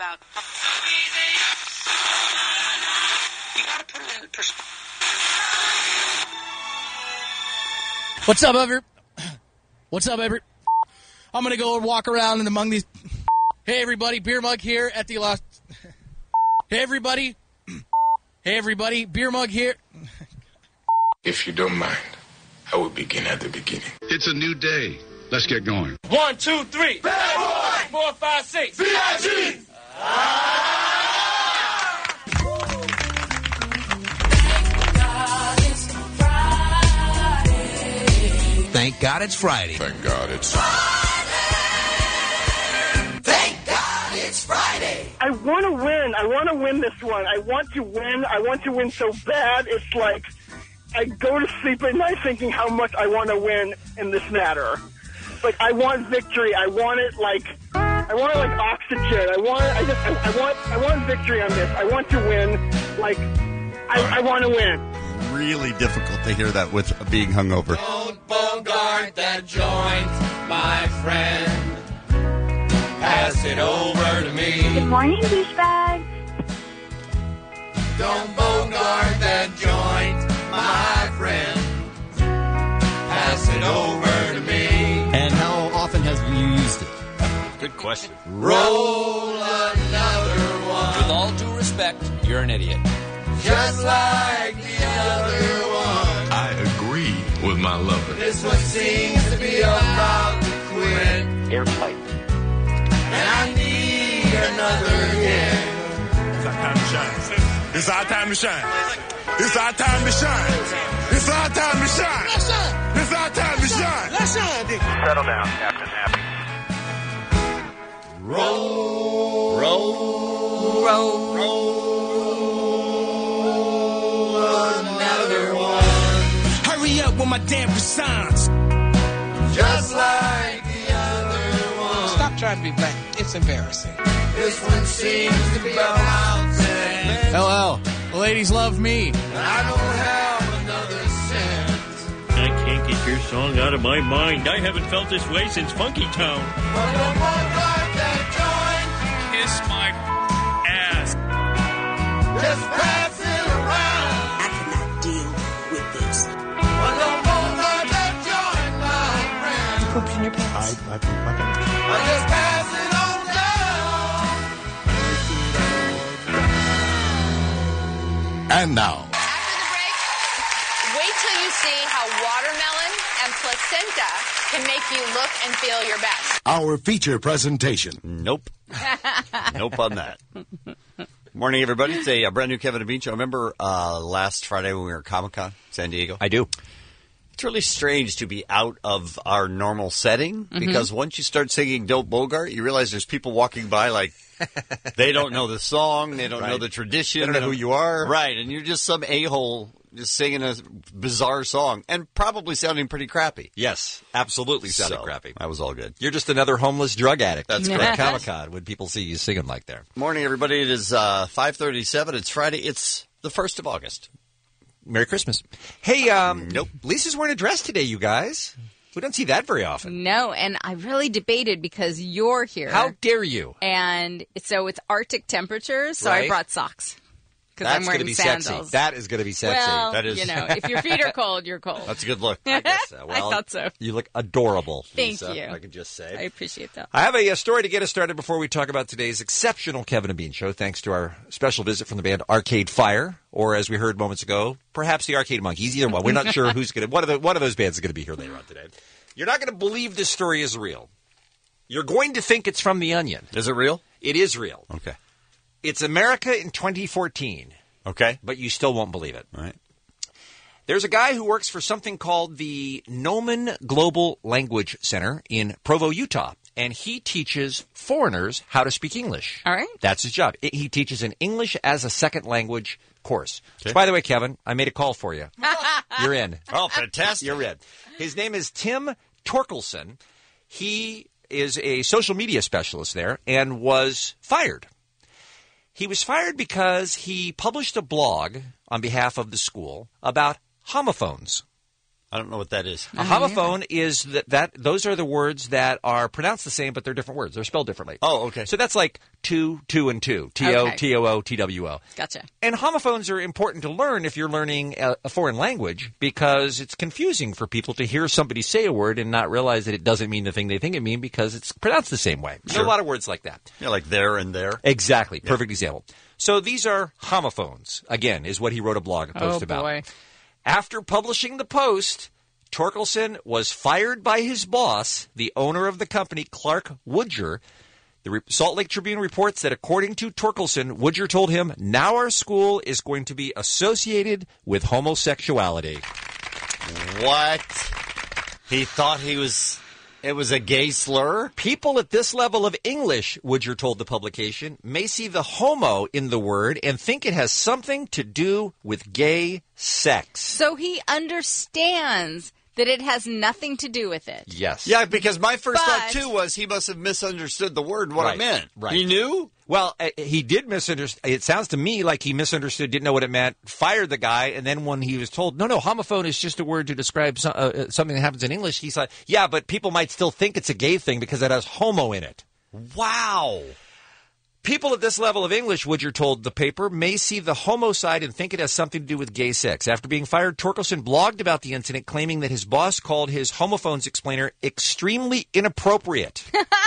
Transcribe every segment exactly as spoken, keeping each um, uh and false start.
about. You gotta put it in perspective. What's up, Everett? What's up, Everett? I'm going to go and walk around and among these. Hey, everybody. Beer Mug here at the last. Hey, everybody. Hey, everybody. Beer Mug here. If you don't mind, I will begin at the beginning. It's a new day. Let's get going. One, two, three. Bad boy. Four, five, six. B I G. Thank God it's Friday. Thank God it's Friday. Thank God it's Friday. I want to win. I want to win this one. I want to win. I want to win so bad. It's like I go to sleep at night thinking how much I want to win in this matter. Like, I want victory. I want it like I want it like oxygen. I want I just I, I want I want victory on this. I want to win. Like I, I want to win. Really difficult to hear that with being hungover. Don't bogart that joint, my friend. Pass it over to me. Good morning, douchebag. Don't bogart that joint, my friend. Pass it over to me. And how often have you used it? Good question. Roll another one. With all due respect, you're an idiot. Just like the other one. I agree with my lover. This one seems to be about to quit. Airtight. And I need another hit. It's our time to shine. It's our time to shine. It's our time to shine. It's our time to shine. Let's shine. It's our time to shine. Let's shine, Dick. Settle down, Captain Happy. Roll, roll, roll, roll. Another one. Hurry up with my damn croissants. Just like the other one. Stop trying to be black. It's embarrassing. This one seems to be about to end. Hello. The ladies love me. And I don't have another cent. I can't get your song out of my mind. I haven't felt this way since Funky Town. But don't bogart that joint. Kiss my ass. Just pass it around. I cannot deal with this. But don't bogart that joint, my friend. Pooped in your pants. I, I pooped my pants. I just pass it on down. And now. After the break, wait till you see how watermelon and placenta can make you look and feel your best. Our feature presentation. Nope. Nope on that. Morning, everybody. It's a, a brand new Kevin and Bean show. Remember uh, last Friday when we were at Comic-Con, San Diego? I do. It's really strange to be out of our normal setting because mm-hmm. once you start singing Don't Bogart, you realize there's people walking by like they don't know the song, they don't right. know the tradition. They don't know who you are. Right, and you're just some a-hole just singing a bizarre song and probably sounding pretty crappy. Yes, absolutely sounding so, crappy. That was all good. You're just another homeless drug addict. That's at correct. Comic-Con when people see you singing like there. Morning, everybody. It is uh, five thirty-seven. It's Friday. It's the first of August. Merry Christmas. Hey, um, nope. Lisa's wearing a dress today, you guys. We don't see that very often. No, and I really debated because you're here. How dare you? And so it's Arctic temperatures, so right. I brought socks. That's I'm wearing gonna be sandals. Sexy. That is going to be sexy. Well, that is, you know, if your feet are cold, you're cold. That's a good look. I guess so. Well, I thought so. You look adorable. Thank Lisa, you. I can just say. I appreciate that. I have a, a story to get us started before we talk about today's exceptional Kevin and Bean show, thanks to our special visit from the band Arcade Fire, or as we heard moments ago, perhaps the Arcade Monkeys. Either one. We're not sure who's going to. One of the one of those bands is going to be here later on today. You're not going to believe this story is real. You're going to think it's from The Onion. Is it real? It is real. Okay. It's America in twenty fourteen. Okay. But you still won't believe it. All right. There's a guy who works for something called the Nomen Global Language Center in Provo, Utah, and he teaches foreigners how to speak English. All right. That's his job. He teaches an English as a second language course. Okay. Which, by the way, Kevin, I made a call for you. You're in. Oh, fantastic. You're in. His name is Tim Torkelson. He is a social media specialist there and was fired. He was fired because he published a blog on behalf of the school about homophones. I don't know what that is. A homophone is that, that those are the words that are pronounced the same, but they're different words. They're spelled differently. Oh, okay. So that's like two, two, and two. T O, Okay. T O O, T W O. Gotcha. And homophones are important to learn if you're learning a, a foreign language because it's confusing for people to hear somebody say a word and not realize that it doesn't mean the thing they think it means because it's pronounced the same way. There are a lot of words like that. Yeah, like there and there. Exactly. Perfect example. So these are homophones, again, is what he wrote a blog post Oh, about. boy. After publishing the post, Torkelson was fired by his boss, the owner of the company, Clark Woodger. The Re- Salt Lake Tribune reports that according to Torkelson, Woodger told him, now our school is going to be associated with homosexuality. What? He thought he was... It was a gay slur? People at this level of English, Woodger told the publication, may see the homo in the word and think it has something to do with gay sex. So he understands that it has nothing to do with it. Yes. Yeah, because my first But- thought, too, was he must have misunderstood the word and what Right. I meant. Right. He knew? Well, uh, he did misunderstand. It sounds to me like he misunderstood, didn't know what it meant, fired the guy, and then when he was told, no, no, homophone is just a word to describe so, uh, something that happens in English, he said, yeah, but people might still think it's a gay thing because it has homo in it. Wow. People at this level of English, Woodger told the paper, may see the homo side and think it has something to do with gay sex. After being fired, Torkelson blogged about the incident, claiming that his boss called his homophones explainer extremely inappropriate.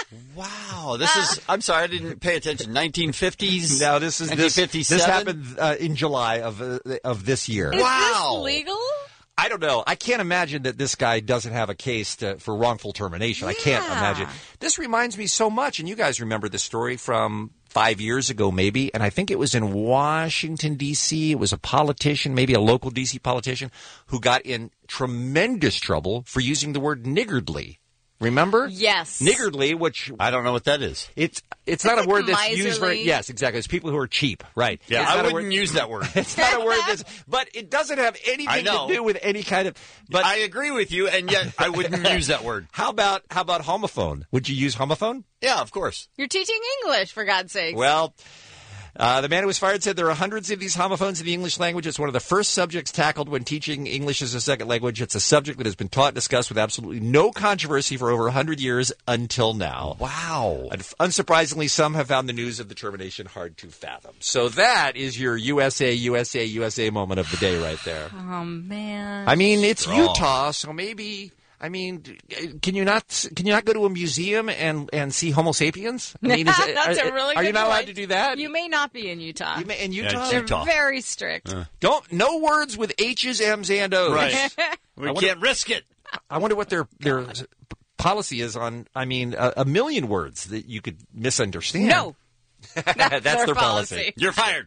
Wow. This is, I'm sorry, I didn't pay attention. nineteen fifties? Now, this is this, nineteen fifty-seven? this happened uh, in July of uh, of this year. Is Wow. this legal? I don't know. I can't imagine that this guy doesn't have a case to, for wrongful termination. I can't Yeah. imagine. This reminds me so much, and you guys remember this story from five years ago maybe, and I think it was in Washington, D C It was a politician, maybe a local D C politician, who got in tremendous trouble for using the word niggardly. Remember? Yes. Niggardly, which I don't know what that is. it's it's, It's not like a word that's used very. miserly. Yes, exactly. It's people who are cheap, right? Yeah, It's I not a wouldn't word- use that word. It's not a word that's, but it doesn't have I anything know. to do with any kind of. But I agree with you, and yet I wouldn't use that word. how about how about homophone? Would you use homophone? Yeah, of course. You're teaching English, for God's sake. Well, uh, the man who was fired said there are hundreds of these homophones in the English language. It's one of the first subjects tackled when teaching English as a second language. It's a subject that has been taught and discussed with absolutely no controversy for over one hundred years until now. Wow. And unsurprisingly, some have found the news of the termination hard to fathom. So that is your U S A, U S A, U S A moment of the day right there. Oh, man. I mean, it's Strong. Utah, so maybe. I mean, can you not can you not go to a museum and, and see Homo sapiens? I mean, is it- That's are, a really are good you not allowed point. to do that? You may not be in Utah. You may, in Yeah, Utah, it's They're Utah. very strict. don't no words with H's, M's, and O's. Right. We I wonder- can't risk it. I wonder what their their policy is on. I mean, a, a million words that you could misunderstand. No. that's, their their policy. policy. You're fired.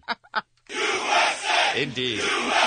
Indeed.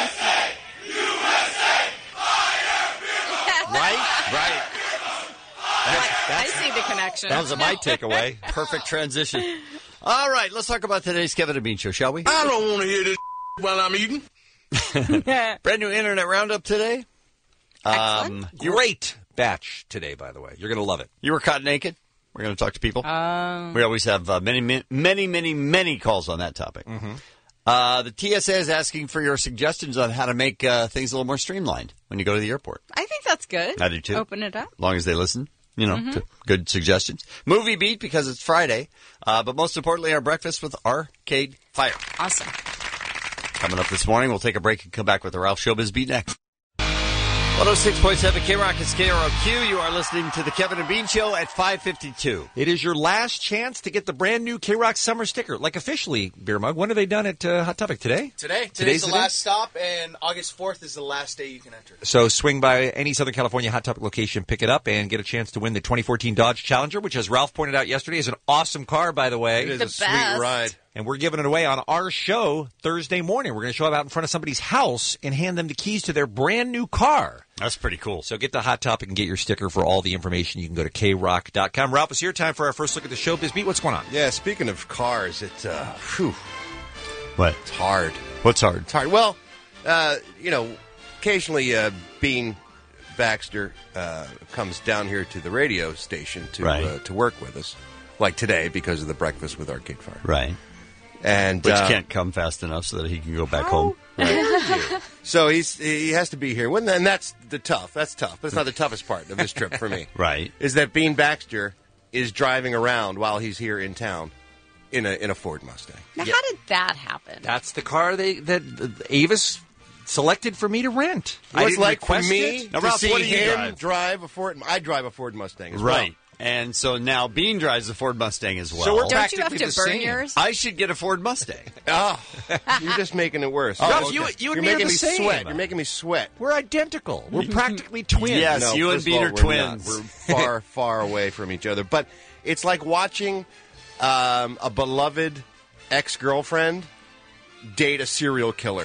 Right? Right. I see the connection. That was my takeaway. Perfect transition. All right, let's talk about today's Kevin and Bean Show, shall we? I don't want to hear this while I'm eating. Brand new Internet Roundup today. Um, you, Great batch today, by the way. You're going to love it. you were caught naked. We're going to talk to people. Um, We always have uh, many, many, many, many, many calls on that topic. Uh, the T S A is asking for your suggestions on how to make uh, things a little more streamlined when you go to the airport. I think that's good. I do too. Open it up. As long as they listen, you know, to good suggestions. Movie beat because it's Friday, uh, but most importantly, our breakfast with Arcade Fire. Awesome. Coming up this morning, we'll take a break and come back with the Ralph Showbiz Beat next. one oh six point seven K-Rock is K R O Q. You are listening to the Kevin and Bean Show at five fifty-two. It is your last chance to get the brand new K-Rock summer sticker. Like officially, Beer Mug. When are they done at uh, Hot Topic? Today? Today. Today's, Today's the the day? last stop, and August fourth is the last day you can enter. So swing by any Southern California Hot Topic location, pick it up, and get a chance to win the twenty fourteen Dodge Challenger, which, as Ralph pointed out yesterday, is an awesome car, by the way. It is The a sweet best. ride. And we're giving it away on our show Thursday morning. We're going to show up out in front of somebody's house and hand them the keys to their brand new car. That's pretty cool. So get the Hot Topic and get your sticker. For all the information, you can go to K rock dot com. Ralph, it's here. Time for our first look at the showbiz beat. What's going on? Yeah, speaking of cars, it's uh, whew, What? it's hard. What's hard? It's hard. Well, uh, you know, occasionally uh, Bean Baxter uh, comes down here to the radio station to Right. uh, to work with us, like today because of the breakfast with Arcade Fire. Right. And Which uh, can't come fast enough so that he can go back home. Right. So he's he has to be here. When and that's the tough. That's tough. That's not the toughest part of this trip for me. Right. Is that Bean Baxter is driving around while he's here in town in a in a Ford Mustang. Now, how did that happen? That's the car they that Avis selected for me to rent. Well, I it's didn't like for request me it. Now, to Ralph, see what do you him drive? drive a Ford. I drive a Ford Mustang as Right. well. And so now Bean drives the Ford Mustang as well. So we're Don't you have to the burn same. yours? I should get a Ford Mustang. Oh, you're just making it worse. Ralph, okay. you- you and you're me are making the me same. sweat. You're making me sweat. We're identical. We're practically twins. Yes, No, you and first of Bean all, are we're twins. not. We're far, far away from each other. But it's like watching um, a beloved ex-girlfriend date a serial killer.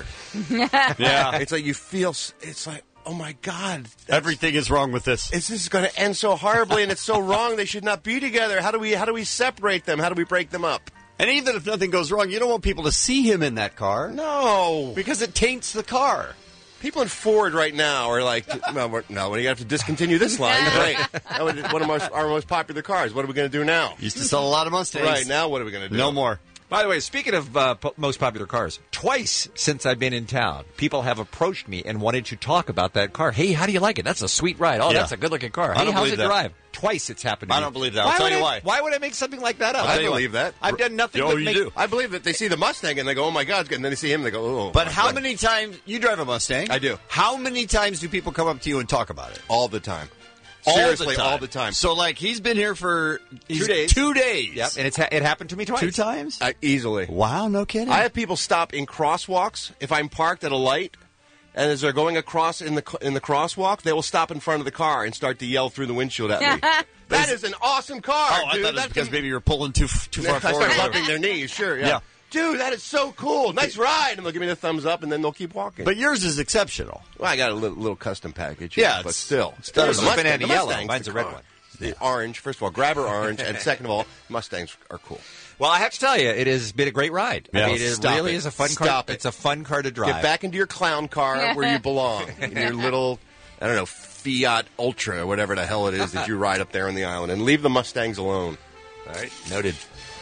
Yeah. It's like you feel. s- It's like, oh my God, Everything is wrong with this. is this going to end so horribly? And it's so wrong. They should not be together. How do we? How do we separate them? How do we break them up? And even if nothing goes wrong, you don't want people to see him in that car. No, Because it taints the car. people in Ford right now are like, no, we're, no, we have to discontinue this line. Great, that was one of our, our most popular cars. What are we going to do now? Used to sell a lot of Mustangs. Right now, what are we going to do? No more. By the way, speaking of uh, po- most popular cars, twice since I've been in town, people have approached me and wanted to talk about that car. Hey, how do you like it? That's a sweet ride. Oh, Yeah. that's a good-looking car. I Hey, don't how's believe it that. drive? Twice it's happened to I me. don't believe that. I'll tell would you I- why. Why would I make something like that up? I I've done- believe that. I've done nothing Oh, but you make... do. I believe that they see the Mustang and they go, oh my God, and then they see him and they go, oh. But my how God. many times you drive a Mustang? I do. How many times do people come up to you and talk about it? All the time. All the Seriously, time. all the time. So, like, he's been here for he's- Two days. Two days. Yep, and it's ha- it happened to me twice. Two times? Uh, easily. Wow, no kidding. I have people stop in crosswalks. If I'm parked at a light, and as they're going across in the in the crosswalk, they will stop in front of the car and start to yell through the windshield at me. That is an awesome car, oh, I dude. thought it was That because can- maybe you're pulling too f- too far I forward. start rubbing their knees. Sure, yeah. Yeah. Dude, that is so cool. Nice ride. And they'll give me the thumbs up, and then they'll keep walking. But yours is exceptional. Well, I got a little, little custom package. Yeah, but it's- still. still Yours the is Mustang- banana the yellow. Mustang's Mine's the a red car. one. The orange. First of all, grabber orange, and second of all, Mustangs are cool. Well, I have to tell you, it has been a great ride. Yeah. I mean, it Stop really it. is a fun car. Stop it. It's a fun car to drive. Get back into your clown car where you belong, in your little, I don't know, Fiat Ultra or whatever the hell it is that you ride up there on the island, and leave the Mustangs alone. All right, noted.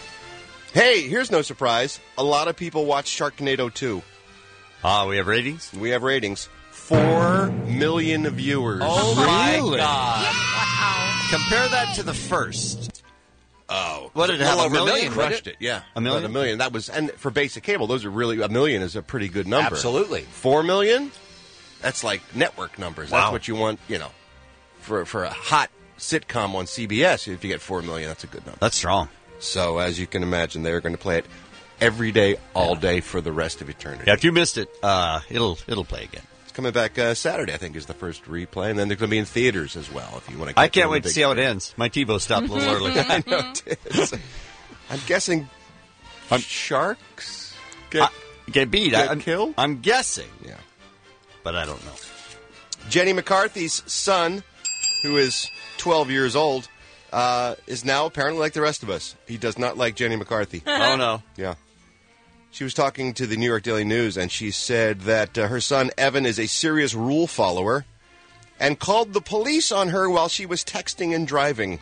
Hey, here's no surprise. A lot of people watch Sharknado two. Ah, we have ratings? We have ratings. Four million viewers. Oh, my Really? God. Compare that to the first. Oh, What did it a have? little A over million? Crushed it. Yeah, A million? About a million. That was, and for basic cable, those are really a million is a pretty good number. Absolutely. Four million. That's like network numbers. Wow. That's what you want. You know, for for a hot sitcom on C B S, if you get four million, that's a good number. That's strong. So as you can imagine, they're going to play it every day, all day for the rest of eternity. Yeah, if you missed it, uh, it'll it'll play again. It's coming back uh, Saturday, I think, is the first replay, and then they're going to be in theaters as well. If you want to, I can't wait to see how it ends. My TiVo stopped a little early. I know it is. I'm guessing sharks get, I- Get beat. get I'm, killed. I'm guessing, Yeah. but I don't know. Jenny McCarthy's son, who is twelve years old, uh, is now apparently like the rest of us. He does not like Jenny McCarthy. Oh no. Yeah. She was talking to the New York Daily News, and she said that uh, her son, Evan, is a serious rule follower and called the police on her while she was texting and driving.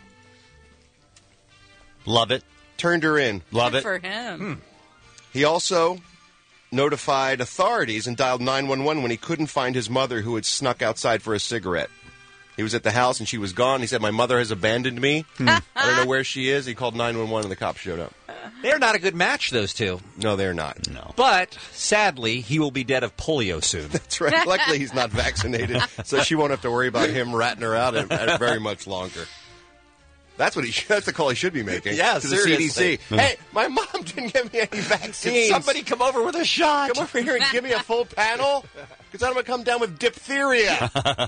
Love it. Turned her in. Love Good it. for him. He also notified authorities and dialed nine one one when he couldn't find his mother, who had snuck outside for a cigarette. He was at the house, and she was gone. He said, my mother has abandoned me. I don't know where she is. He called nine one one, and the cops showed up. They're not a good match, those two. No, they're not. No. But sadly, he will be dead of polio soon. That's right. Luckily, he's not vaccinated, so she won't have to worry about him ratting her out very much longer. That's what he. That's the call he should be making. Yeah, to the seriously. C D C. Hey, my mom didn't give me any vaccines. Can somebody come over with a shot? come over here and give me a full panel? Because I'm going to come down with diphtheria.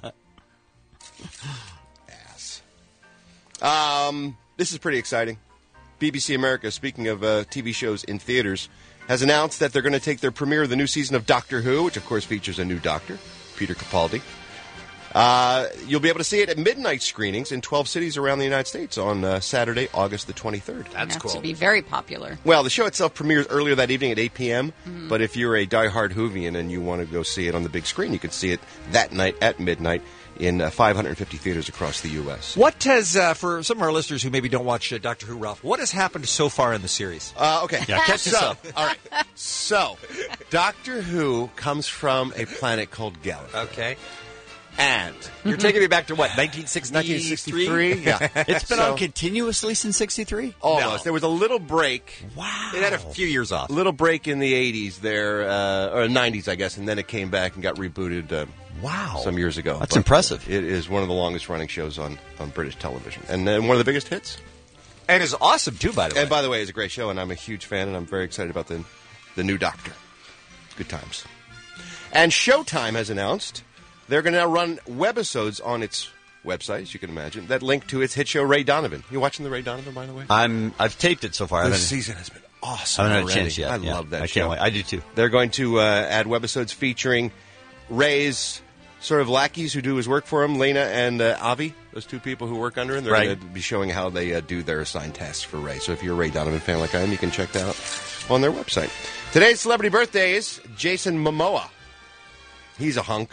Ass. Um, this is pretty exciting. B B C America, speaking of uh, T V shows in theaters, has announced that they're going to take their premiere of the new season of Doctor Who, which of course features a new doctor, Peter Capaldi. Uh, you'll be able to see it at midnight screenings in twelve cities around the United States on uh, Saturday, August the twenty-third. That's That cool. should be very popular. Well, the show itself premieres earlier that evening at eight p.m., but if you're a diehard Whovian and you want to go see it on the big screen, you can see it that night at midnight in uh, five hundred fifty theaters across the U S What has, uh, for some of our listeners who maybe don't watch uh, Doctor Who, Ralph, what has happened so far in the series? Uh, okay. Yeah, catch so, us up. all right. So, Doctor Who comes from a planet called Gallifrey. Okay. And You're taking me back to what, nineteen sixty-three? nineteen sixty-three? Yeah. It's been So- on continuously since sixty-three? Almost. No. There was a little break. Wow. It had a few years off. Little break in the eighties there, uh, or nineties, I guess, and then it came back and got rebooted uh, Wow. some years ago. That's But impressive. It is one of the longest running shows on, on British television. And uh, one of the biggest hits. And it's awesome, too, by the way. And by the way, it's a great show, and I'm a huge fan, and I'm very excited about the, the new Doctor. Good times. And Showtime has announced they're going to now run webisodes on its website, as you can imagine, that link to its hit show Ray Donovan. You watching the Ray Donovan, by the way? I'm, I've taped it so far. I This haven't- season has been awesome I haven't had a already. chance yet. I Yeah. love that I show. can't wait. I do, too. They're going to uh, add webisodes featuring Ray's sort of lackeys who do his work for him, Lena and uh, Avi, those two people who work under him. They're Right. going to be showing how they uh, do their assigned tasks for Ray. So if you're a Ray Donovan fan like I am, you can check that out on their website. Today's celebrity birthday is Jason Momoa. He's a hunk.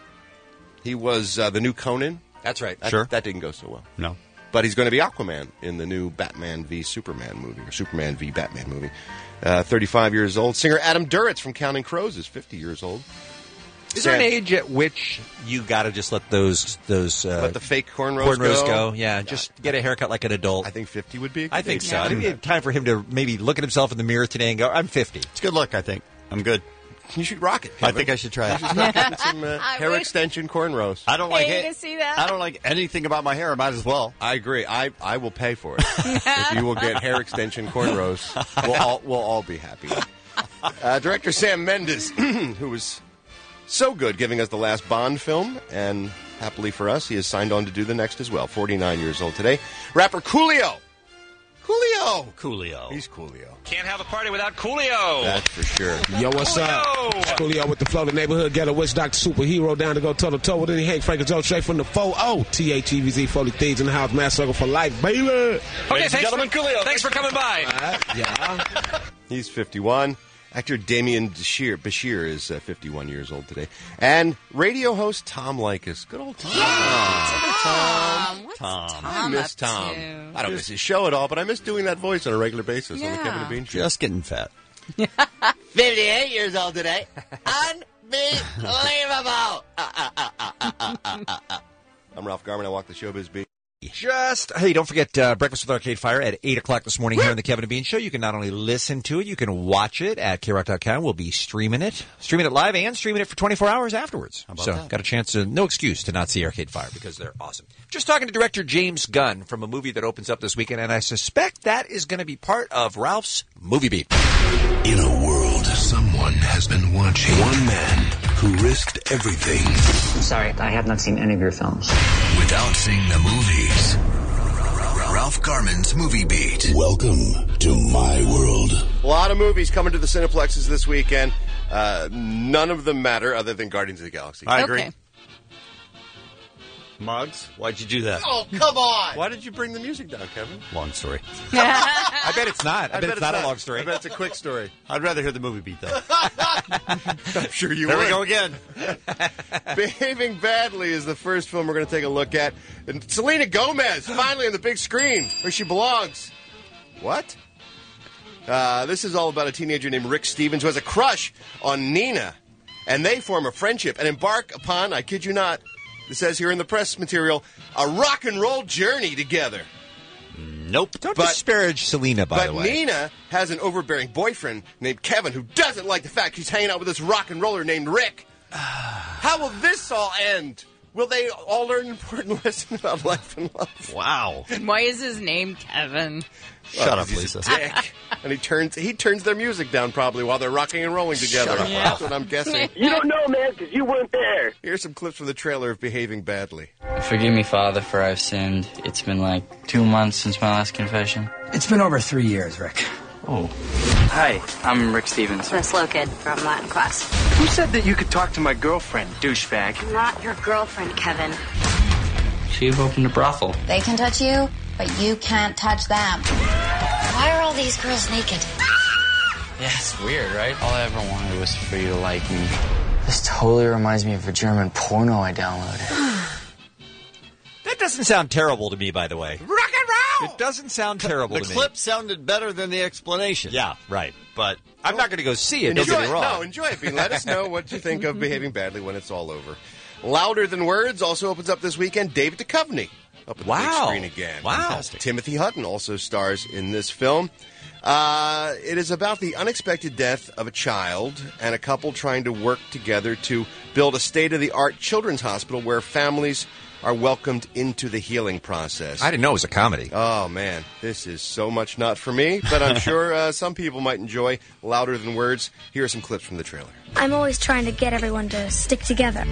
He was uh, the new Conan. That's right. That, Sure. That didn't go so well. No. But he's going to be Aquaman in the new Batman v Superman movie, or Superman v Batman movie. Uh, thirty-five years old. Singer Adam Duritz from Counting Crows is fifty years old. Is there an Sam- age at which you got to just let those those uh, Let the fake cornrows, cornrows go? go? Yeah, just get a haircut like an adult. I think fifty would be a good I think age so. to I do think that. it'd be time for him to maybe look at himself in the mirror today and go, I'm fifty. It's good luck, I think. I'm good. You should rock it, I Kevin. think I should try You it. should start getting some uh, I hair wish- extension cornrows. I don't like Hey, it. to see that? I don't like anything about my hair. I might as well. I agree. I, I will pay for it. If you will get hair extension cornrows, we'll all, we'll all be happy. Uh, director Sam Mendes, who was so good giving us the last Bond film, and happily for us, he has signed on to do the next as well. forty-nine years old today. Rapper Coolio. Coolio. Coolio. He's Coolio. Can't have a party without Coolio. That's for sure. Yo, what's up? It's Coolio with the flow, the neighborhood ghetto witch doctor superhero down to go toe to toe with any Hank Frank and Joe straight from the four oh T H E V Z Foley Thieves in the house, mass circle for life, baby. Okay, thanks for, Coolio. Thanks for coming by. Uh, yeah. He's fifty-one. Actor Damian Bashir, Bashir is uh, fifty-one years old today. And radio host Tom Likas. Good old Tom. Um, what's Tom. Tom, I miss up Tom. to? I don't miss his show at all, but I miss doing that voice on a regular basis on the Yeah. Kevin and Bean Show. Just getting fat. fifty-eight years old today. Unbelievable. I'm Ralph Garman. I walk the showbiz beat. Just, hey, don't forget uh, Breakfast with Arcade Fire at eight o'clock this morning here on the Kevin and Bean Show. You can not only listen to it, you can watch it at K rock dot com. We'll be streaming it, streaming it live and streaming it for twenty-four hours afterwards. How about so, that? got a chance to, no excuse to not see Arcade Fire because they're awesome. Just talking to director James Gunn from a movie that opens up this weekend, and I suspect that is going to be part of Ralph's Movie Beat. In a world, someone has been watching. One man who risked everything Sorry, I have not seen any of your films. without seeing the movies. Ralph Garman's Movie Beat. Welcome to my world. A lot of movies coming to the Cineplexes this weekend. Uh, none of them matter other than Guardians of the Galaxy. I agree. Okay. Muggs, why'd you do that? Oh, come on. Why did you bring the music down, Kevin? Long story. I bet it's not. I, bet, it's not a long story. I bet it's a quick story. I'd rather hear the movie beat, though. I'm sure you There would. we go again. Behaving Badly is the first film we're going to take a look at. And Selena Gomez, finally on the big screen, where she belongs. What? Uh, this is all about a teenager named Rick Stevens who has a crush on Nina. And they form a friendship and embark upon, I kid you not, it says here in the press material, a rock and roll journey together. Nope. Don't But- disparage Selena, by but the way. Nina has an overbearing boyfriend named Kevin who doesn't like the fact she's hanging out with this rock and roller named Rick. How will this all end? Will they all learn an important lesson about life and love? Wow. Why is his name Kevin? Shut Well, up, 'cause he's a Lisa. dick. And he turns he turns their music down probably while they're rocking and rolling together. Shut up. That's what I'm guessing. You don't know, man, because you weren't there. Here's some clips from the trailer of Behaving Badly. Forgive me, Father, for I've sinned. It's been like two months since my last confession. It's been over three years, Rick. Oh. Hi, I'm Rick Stevens. I'm a slow kid from Latin class. Who said that you could talk to my girlfriend, douchebag? I'm not your girlfriend, Kevin. She've opened a brothel. They can touch you, but you can't touch them. Why are all these girls naked? Yeah, it's weird, right? All I ever wanted was for you to like me. This totally reminds me of a German porno I downloaded. That doesn't sound terrible to me, by the way. Rock and roll! It doesn't sound terrible The to me. clip sounded better than the explanation. Yeah, right. But I'm not going to go see it. Don't Enjoy get me it. wrong. No, enjoy it. Bean. Let us know what you think of Behaving Badly when it's all over. Louder Than Words also opens up this weekend. David Duchovny up at the big Wow. screen again. Wow. Fantastic. Timothy Hutton also stars in this film. Uh, it is about the unexpected death of a child and a couple trying to work together to build a state-of-the-art children's hospital where families are welcomed into the healing process. I didn't know it was a comedy. Oh, man. This is so much not for me, but I'm sure uh, some people might enjoy Louder Than Words. Here are some clips from the trailer. I'm always trying to get everyone to stick together.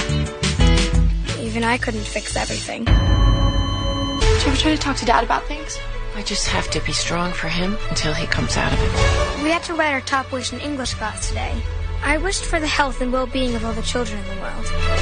Even I couldn't fix everything. Did you ever try to talk to Dad about things? I just have to be strong for him until he comes out of it. We had to write our top wish in English class today. I wished for the health and well-being of all the children in the world.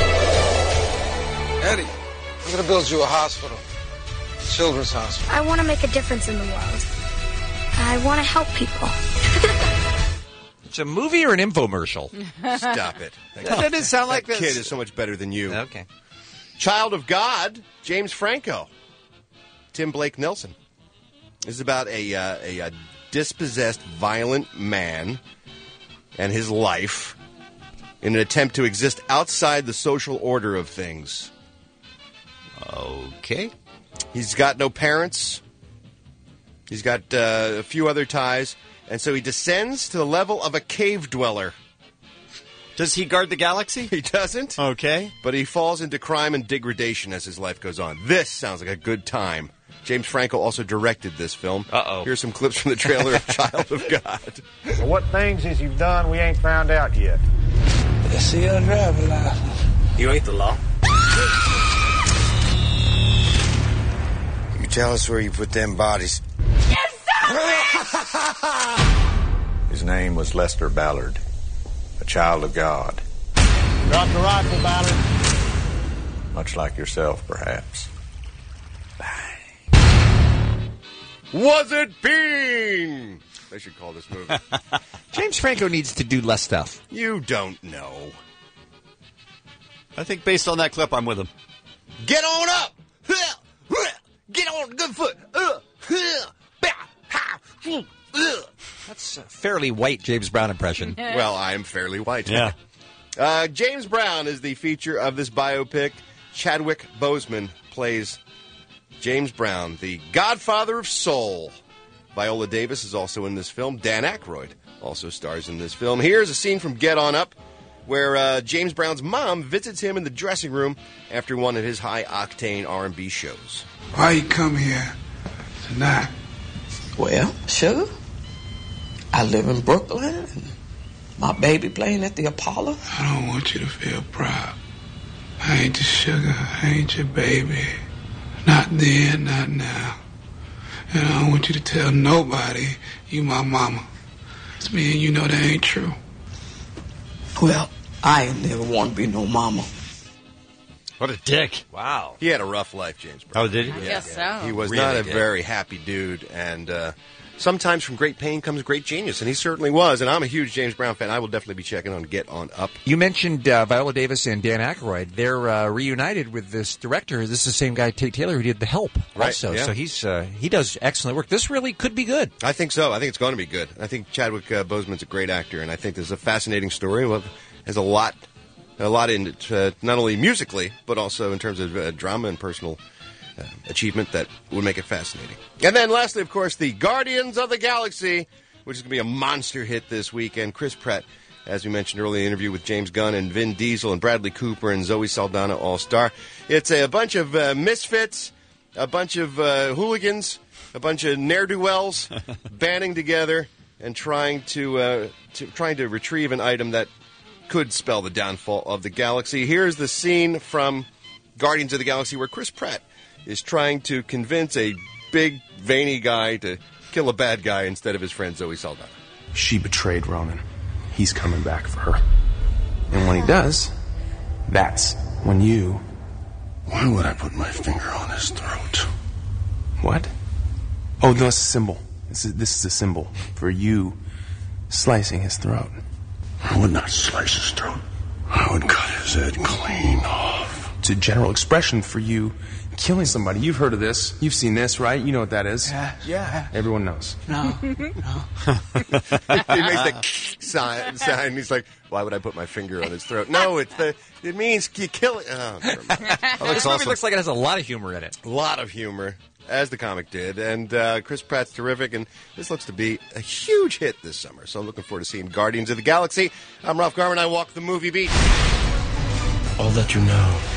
Eddie, I'm going to build you a hospital. A children's hospital. I want to make a difference in the world. I want to help people. It's a movie or an infomercial? Stop it. That doesn't sound like that this. kid is so much better than you. Okay. Child of God, James Franco. Tim Blake Nelson. This is about a, uh, a, a dispossessed, violent man and his life in an attempt to exist outside the social order of things. Okay. He's got no parents. He's got uh, a few other ties. And so he descends to the level of a cave dweller. Does he guard the galaxy? He doesn't. Okay. But he falls into crime and degradation as his life goes on. This sounds like a good time. James Franco also directed this film. Uh-oh. Here's some clips from the trailer of Child of God. So what things is you've done we ain't found out yet? See your driver license. You ain't the law. You tell us where you put them bodies. His name was Lester Ballard, a child of God. Drop the rifle, Ballard. Much like yourself, perhaps. Was it Bean? They should call this movie. James Franco needs to do less stuff. You don't know. I think based on that clip, I'm with him. Get on up! Get on the good foot! That's a fairly white James Brown impression. Well, I am fairly white. Yeah. Uh, James Brown is the feature of this biopic. Chadwick Boseman plays James Brown, the godfather of soul. Viola Davis is also in this film. Dan Aykroyd also stars in this film. Here's a scene from Get On Up where uh, James Brown's mom visits him in the dressing room after one of his high-octane R and B shows. Why you come here tonight? Well, sugar, I live in Brooklyn. And my baby playing at the Apollo. I don't want you to feel proud. I ain't your sugar. I ain't your baby. Not then, not now. And I don't want you to tell nobody you my mama. It's me and you know that ain't true. Well, I ain't never want to be no mama. What a dick. Wow. He had a rough life, James Brown. Oh, did he? I guess so. He was Really not a did. very happy dude, and uh, sometimes from great pain comes great genius, and he certainly was. And I'm a huge James Brown fan. I will definitely be checking on Get On Up. You mentioned uh, Viola Davis and Dan Aykroyd. They're uh, reunited with this director. This is the same guy, Tate Taylor, who did The Help Right, also. yeah. So he's uh, he does excellent work. This really could be good. I think so. I think it's going to be good. I think Chadwick uh, Boseman's a great actor, and I think this is a fascinating story. Well, has a lot, a lot in it, uh, not only musically, but also in terms of uh, drama and personal uh, achievement that would make it fascinating. And then lastly, of course, the Guardians of the Galaxy, which is going to be a monster hit this weekend. Chris Pratt, as we mentioned earlier, in the interview with James Gunn and Vin Diesel and Bradley Cooper and Zoe Saldana all-star. It's a, a bunch of uh, misfits, a bunch of uh, hooligans, a bunch of ne'er-do-wells banding together and trying to, uh, to trying to retrieve an item that could spell the downfall of the galaxy. Here's the scene from Guardians of the Galaxy where Chris Pratt is trying to convince a big, veiny guy to kill a bad guy instead of his friend Zoe Saldana. She betrayed Ronan. He's coming back for her. And when he does, that's when you... Why would I put my finger on his throat? What? Oh, no, it's a symbol. This is, this is a symbol for you slicing his throat. I would not slice his throat. I would cut his head clean off. It's a general expression for you Killing somebody. You've heard of this. You've seen this, right? You know what that is. Yeah, yeah. Everyone knows. No, no. He makes that sign, sign. He's like, why would I put my finger on his throat? No, it's the. It means you kill it. Oh, never mind. This movie awesome. looks like it has a lot of humor in it. A lot of humor, as the comic did. And uh, Chris Pratt's terrific, and this looks to be a huge hit this summer. So I'm looking forward to seeing Guardians of the Galaxy. I'm Ralph Garman. I walk the movie beat. All that you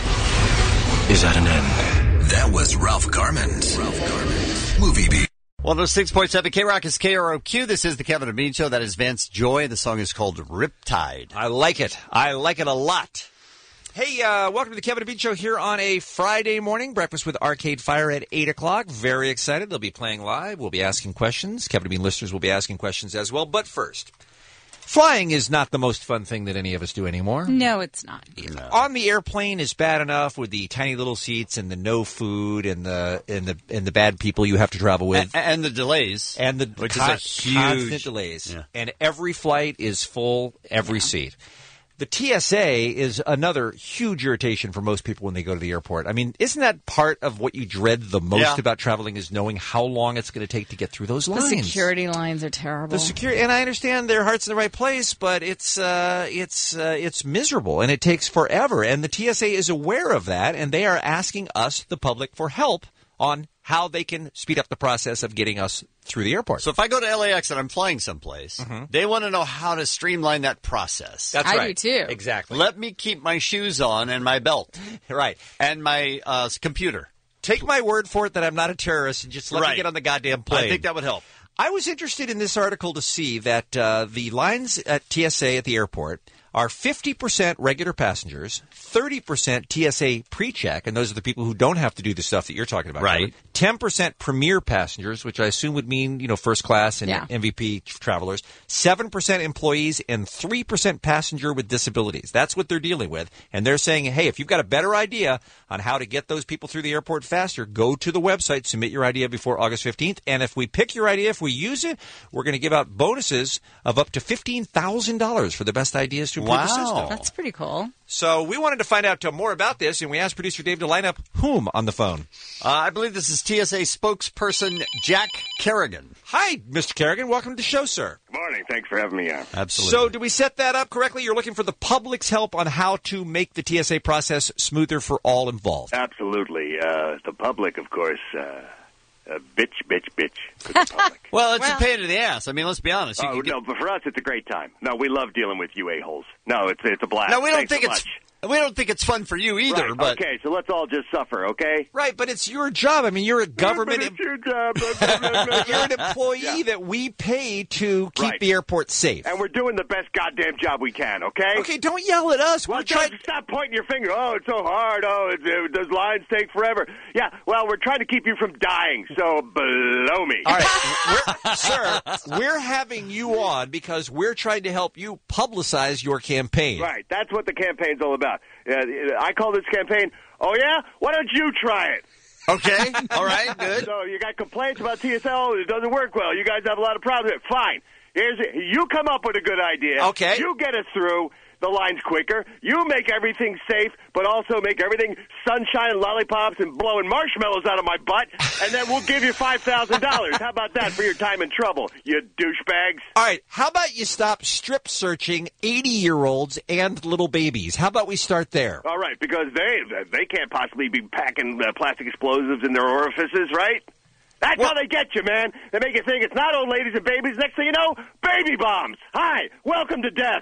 know is at an end. That was Ralph Garman's Ralph Garman Movie Beat. one oh six point seven K-Rock is K R O Q. This is the Kevin and Bean Show. That is Vance Joy. The song is called Riptide. I like it. I like it a lot. Hey, uh, welcome to the Kevin and Bean Show here on a Friday morning. Breakfast with Arcade Fire at eight o'clock. Very excited. They'll be playing live. We'll be asking questions. Kevin and Bean listeners will be asking questions as well. But first, flying is not the most fun thing that any of us do anymore. No, it's not. No. On the airplane is bad enough with the tiny little seats and the no food and the and the and the bad people you have to travel with, and, and the delays, and the which con- is a huge constant delays. Yeah. And every flight is full, every yeah. seat. The T S A is another huge irritation for most people when they go to the airport. I mean, isn't that part of what you dread the most yeah. about traveling is knowing how long it's going to take to get through those lines? The security lines are terrible. The security, and I understand their heart's in the right place, but it's uh, it's uh, it's miserable and it takes forever. And the T S A is aware of that, and they are asking us, the public, for help on how they can speed up the process of getting us through the airport. So if I go to L A X and I'm flying someplace, mm-hmm. they want to know how to streamline that process. That's I right. do too. Exactly. Let me keep my shoes on and my belt. Right. And my uh, computer. Take my word for it that I'm not a terrorist and just let right. me get on the goddamn plane. I think that would help. I was interested in this article to see that uh, the lines at T S A at the airport are fifty percent regular passengers, thirty percent T S A pre-check, and those are the people who don't have to do the stuff that you're talking about. Right. ten percent premier passengers, which I assume would mean, you know, first class and yeah. M V P travelers, seven percent employees, and three percent passenger with disabilities. That's what they're dealing with. And they're saying, hey, if you've got a better idea on how to get those people through the airport faster, go to the website, submit your idea before August fifteenth. And if we pick your idea, if we use it, we're going to give out bonuses of up to fifteen thousand dollars for the best ideas to improve wow. the system. That's pretty cool. So we wanted to find out more about this, and we asked producer Dave to line up whom on the phone? Uh, I believe this is T S A spokesperson Jack Kerrigan. Hi, Mister Kerrigan. Welcome to the show, sir. Good morning. Thanks for having me on. Absolutely. So do we set that up correctly? You're looking for the public's help on how to make the T S A process smoother for all involved. Absolutely. Uh, the public, of course, uh, uh, bitch, bitch, bitch for the public. Well, it's well, a pain in the ass. I mean, let's be honest. You oh, get... no, but for us, it's a great time. No, we love dealing with you a-holes. No, it's it's a blast. No, we don't Thanks think so it's... much. We don't think it's fun for you either, right. but... Okay, so let's all just suffer, okay? Right, but it's your job. I mean, you're a government... But it's your job. You're an employee yeah. that we pay to keep right. the airport safe. And we're doing the best goddamn job we can, okay? Okay, don't yell at us. Well, we're trying... Stop pointing your finger. Oh, it's so hard. Oh, it, it, those lines take forever. Yeah, well, we're trying to keep you from dying, so blow me. All right, we're, sir, we're having you on because we're trying to help you publicize your campaign. Right, that's what the campaign's all about. Uh, I call this campaign, oh, yeah? Why don't you try it? Okay, all right, good. So you got complaints about T S L, it doesn't work well. You guys have a lot of problems with it. Fine. Here's it. You come up with a good idea. Okay. You get us through the lines quicker. You make everything safe, but also make everything sunshine and lollipops and blowing marshmallows out of my butt, and then we'll give you five thousand dollars. How about that for your time and trouble, you douchebags? All right, how about you stop strip searching eighty-year-olds and little babies? How about we start there? All right, because they they can't possibly be packing uh, plastic explosives in their orifices, right? That's well, how they get you, man. They make you think it's not old ladies and babies. Next thing you know, baby bombs. Hi, welcome to death.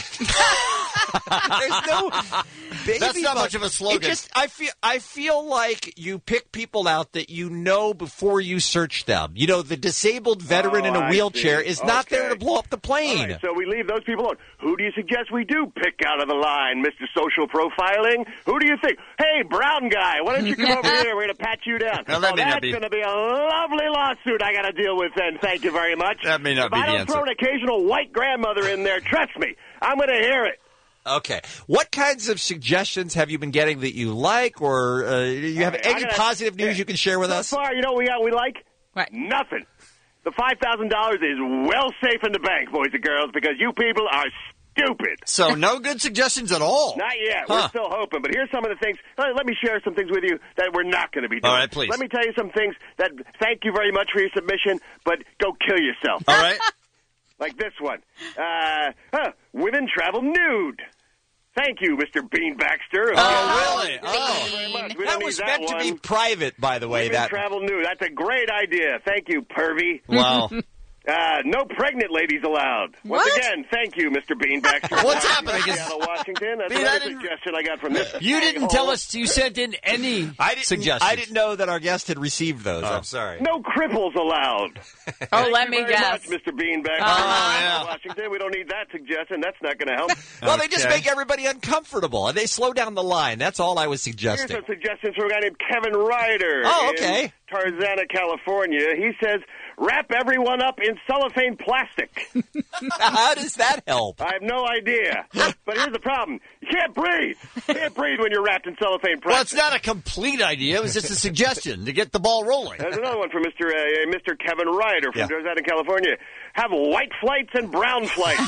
There's no baby That's not bomb. much of a slogan. It just, I feel, I feel like you pick people out that you know before you search them. You know, the disabled veteran oh, in a I wheelchair see. is not okay. there to blow up the plane. All right, so we leave those people alone. Who do you suggest we do pick out of the line, Mister Social Profiling? Who do you think? Hey, brown guy, why don't you come over here? We're going to pat you down. Well, that oh, may that's not be... going to be a lovely lawsuit I got to deal with then. Thank you very much. That may not if be I the don't answer. throw an occasional white grandmother in there, trust me, I'm going to hear it. Okay. What kinds of suggestions have you been getting that you like, or uh, you have okay, any gotta, positive news yeah, you can share with so us? So far, you know what we got we like? What? Nothing. The five thousand dollars is well safe in the bank, boys and girls, because you people are stupid. So no good suggestions at all. Not yet. Huh. We're still hoping. But here's some of the things. Let let me share some things with you that we're not going to be doing. All right, please. Let me tell you some things that thank you very much for your submission, but go kill yourself. All right. Like this one. Uh, huh, women travel nude. Thank you, Mister Bean Baxter. Oh, really? Oh. Thank you very much. We That don't was need meant that to one. be private, by the way. Women That travel nude. That's a great idea. Thank you, pervy. Wow. Uh, no pregnant ladies allowed. Once What? again, thank you, Mister Bean Baxter. What's happening? Seattle, Washington. That's Bean, I another didn't- suggestion I got from this. You didn't a-hole. tell us you sent in any I didn't, suggestions. I didn't know that our guest had received those. I'm sorry. No cripples allowed. Oh, Thank let you me very guess. much, Mister Bean Baxter. Oh, yeah. Washington. We don't need that suggestion. That's not going to help. Well, they just Okay. make everybody uncomfortable, and they slow down the line. That's all I was Here's suggesting. some suggestions from a guy named Kevin Ryder. Oh, in okay. Tarzana, California. He says, wrap everyone up in cellophane plastic. How does that help? I have no idea. But here's the problem. You can't breathe. You can't breathe when you're wrapped in cellophane Well, it's plastic. not a complete idea. It was just a suggestion to get the ball rolling. There's another one from Mister Uh, Mister Kevin Ryder from Yeah. Tarzana, California. Have white flights and brown flights.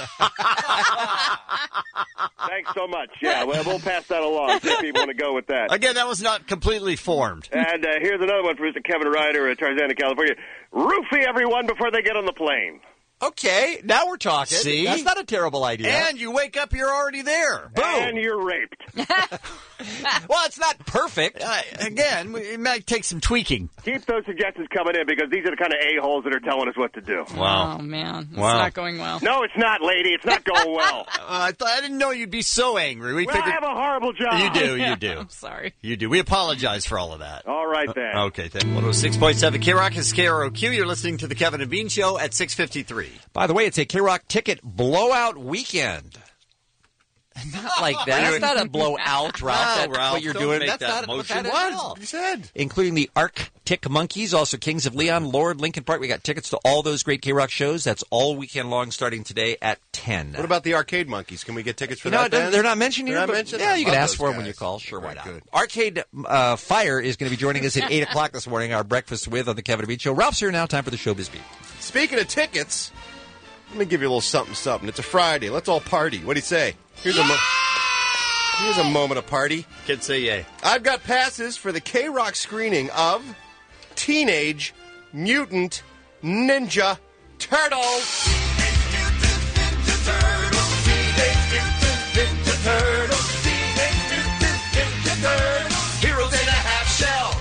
Thanks so much. Yeah, well, we'll pass that along. See if people want to go with that. Again, that was not completely formed. And uh, here's another one from Mister Kevin Ryder at Tarzana, California. Roofie everyone before they get on the plane. Okay, now we're talking. See? That's not a terrible idea. And you wake up, you're already there. Boom. And you're raped. Well, it's not perfect. Uh, again, it might take some tweaking. Keep those suggestions coming in because these are the kind of a-holes that are telling us what to do. Wow. Oh, man. It's Wow. not going well. No, it's not, lady. It's not going well. Uh, I thought I didn't know you'd be so angry. We Well, I figured have a horrible job. you do, you do, I'm sorry. you do. We apologize for all of that. All right, then. Okay, then. one oh six point seven K-Rock is K R O Q. You're listening to the Kevin and Bean Show at six fifty-three. By the way, it's a K-Rock ticket blowout weekend. Not like that. That's not a blowout, Ralph. No, That's Ralph, what you're don't doing. make That's that not motion. what that What? is at all. You said. Including the Arctic Monkeys, also Kings of Leon, Lord, Lincoln Park. We got tickets to all those great K-Rock shows. That's all weekend long, starting today at ten. What about the Arcade Monkeys? Can we get tickets for You know, that? it doesn't- Dan? they're not mentioned They're here. not but mentioned? yeah, I you can love ask those for them when guys. you call. Sure, why Very not? good. Arcade uh, Fire is going to be joining us at eight o'clock this morning, our breakfast with on the Kevin and Bean Show. Ralph's here now. Time for the Showbiz Beat. Speaking of tickets, let me give you a little something, something. It's a Friday. Let's all party. What do you say? Here's a mo- here's a moment of party. Kids say yay. I've got passes for the K-Rock screening of Teenage Mutant Ninja Turtles. Heroes in a half shell.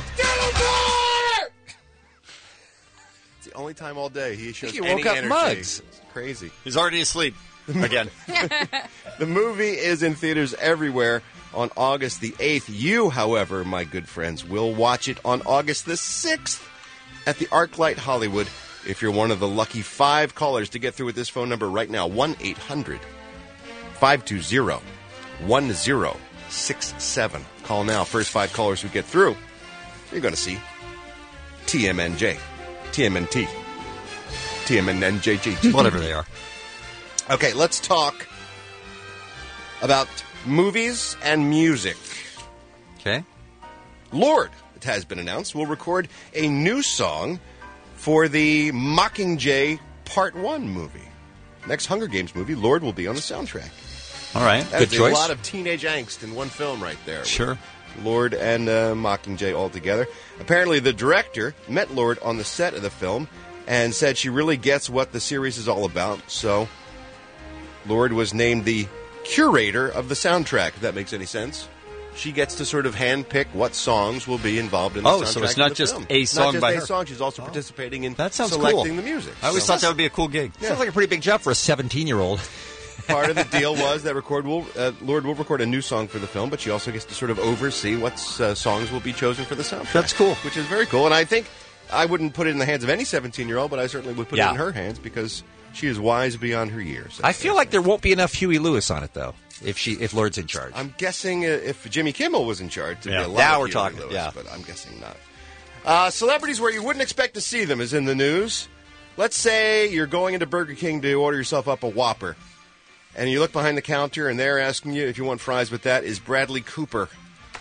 It's the only time all day he shows he any woke up energy. Muggs. It's crazy. He's already asleep. Again. The movie is in theaters everywhere on August the eighth. You, however, my good friends, will watch it on August the sixth at the ArcLight Hollywood. If you're one of the lucky five callers to get through with this phone number right now, one eight hundred five two zero one zero six seven. Call now. First five callers who get through, you're going to see T M N J, T M N T, T M N N J G. Whatever they are. Okay, let's talk about movies and music. Okay. Lorde, it has been announced, will record a new song for the Mockingjay Part one movie. Next Hunger Games movie, Lorde will be on the soundtrack. All right. That's Good choice. a lot of teenage angst in one film right there. Sure. Lorde and uh, Mockingjay all together. Apparently, the director met Lorde on the set of the film and said she really gets what the series is all about. So, Lorde was named the curator of the soundtrack, if that makes any sense. She gets to sort of handpick what songs will be involved in the Oh, soundtrack so it's of not the just film. a song not just by a her. song. She's also participating in That sounds selecting cool. the music. I always So- thought that would be a cool gig. Sounds like a pretty big job for a seventeen-year-old. Part of the deal was that record will uh, Lorde will record a new song for the film, but she also gets to sort of oversee what uh, songs will be chosen for the soundtrack. That's cool. Which is very cool, and I think I wouldn't put it in the hands of any seventeen-year-old, but I certainly would put Yeah. it in her hands because she is wise beyond her years. I feel like there won't be enough Huey Lewis on it, though, if she if Lorde's in charge. I'm guessing uh, if Jimmy Kimmel was in charge, to Yeah. be a lot Now of we're Huey talking, Lewis, yeah. but I'm guessing not. Uh, celebrities where you wouldn't expect to see them is in the news. Let's say you're going into Burger King to order yourself up a Whopper, and you look behind the counter, and they're asking you if you want fries with that. Is Bradley Cooper?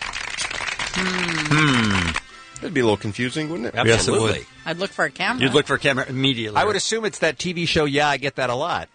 Hmm. That'd be a little confusing, wouldn't it? Yes, it would. Absolutely. I'd look for a camera. You'd look for a camera immediately. I would assume it's that T V show, Yeah, I Get That a Lot.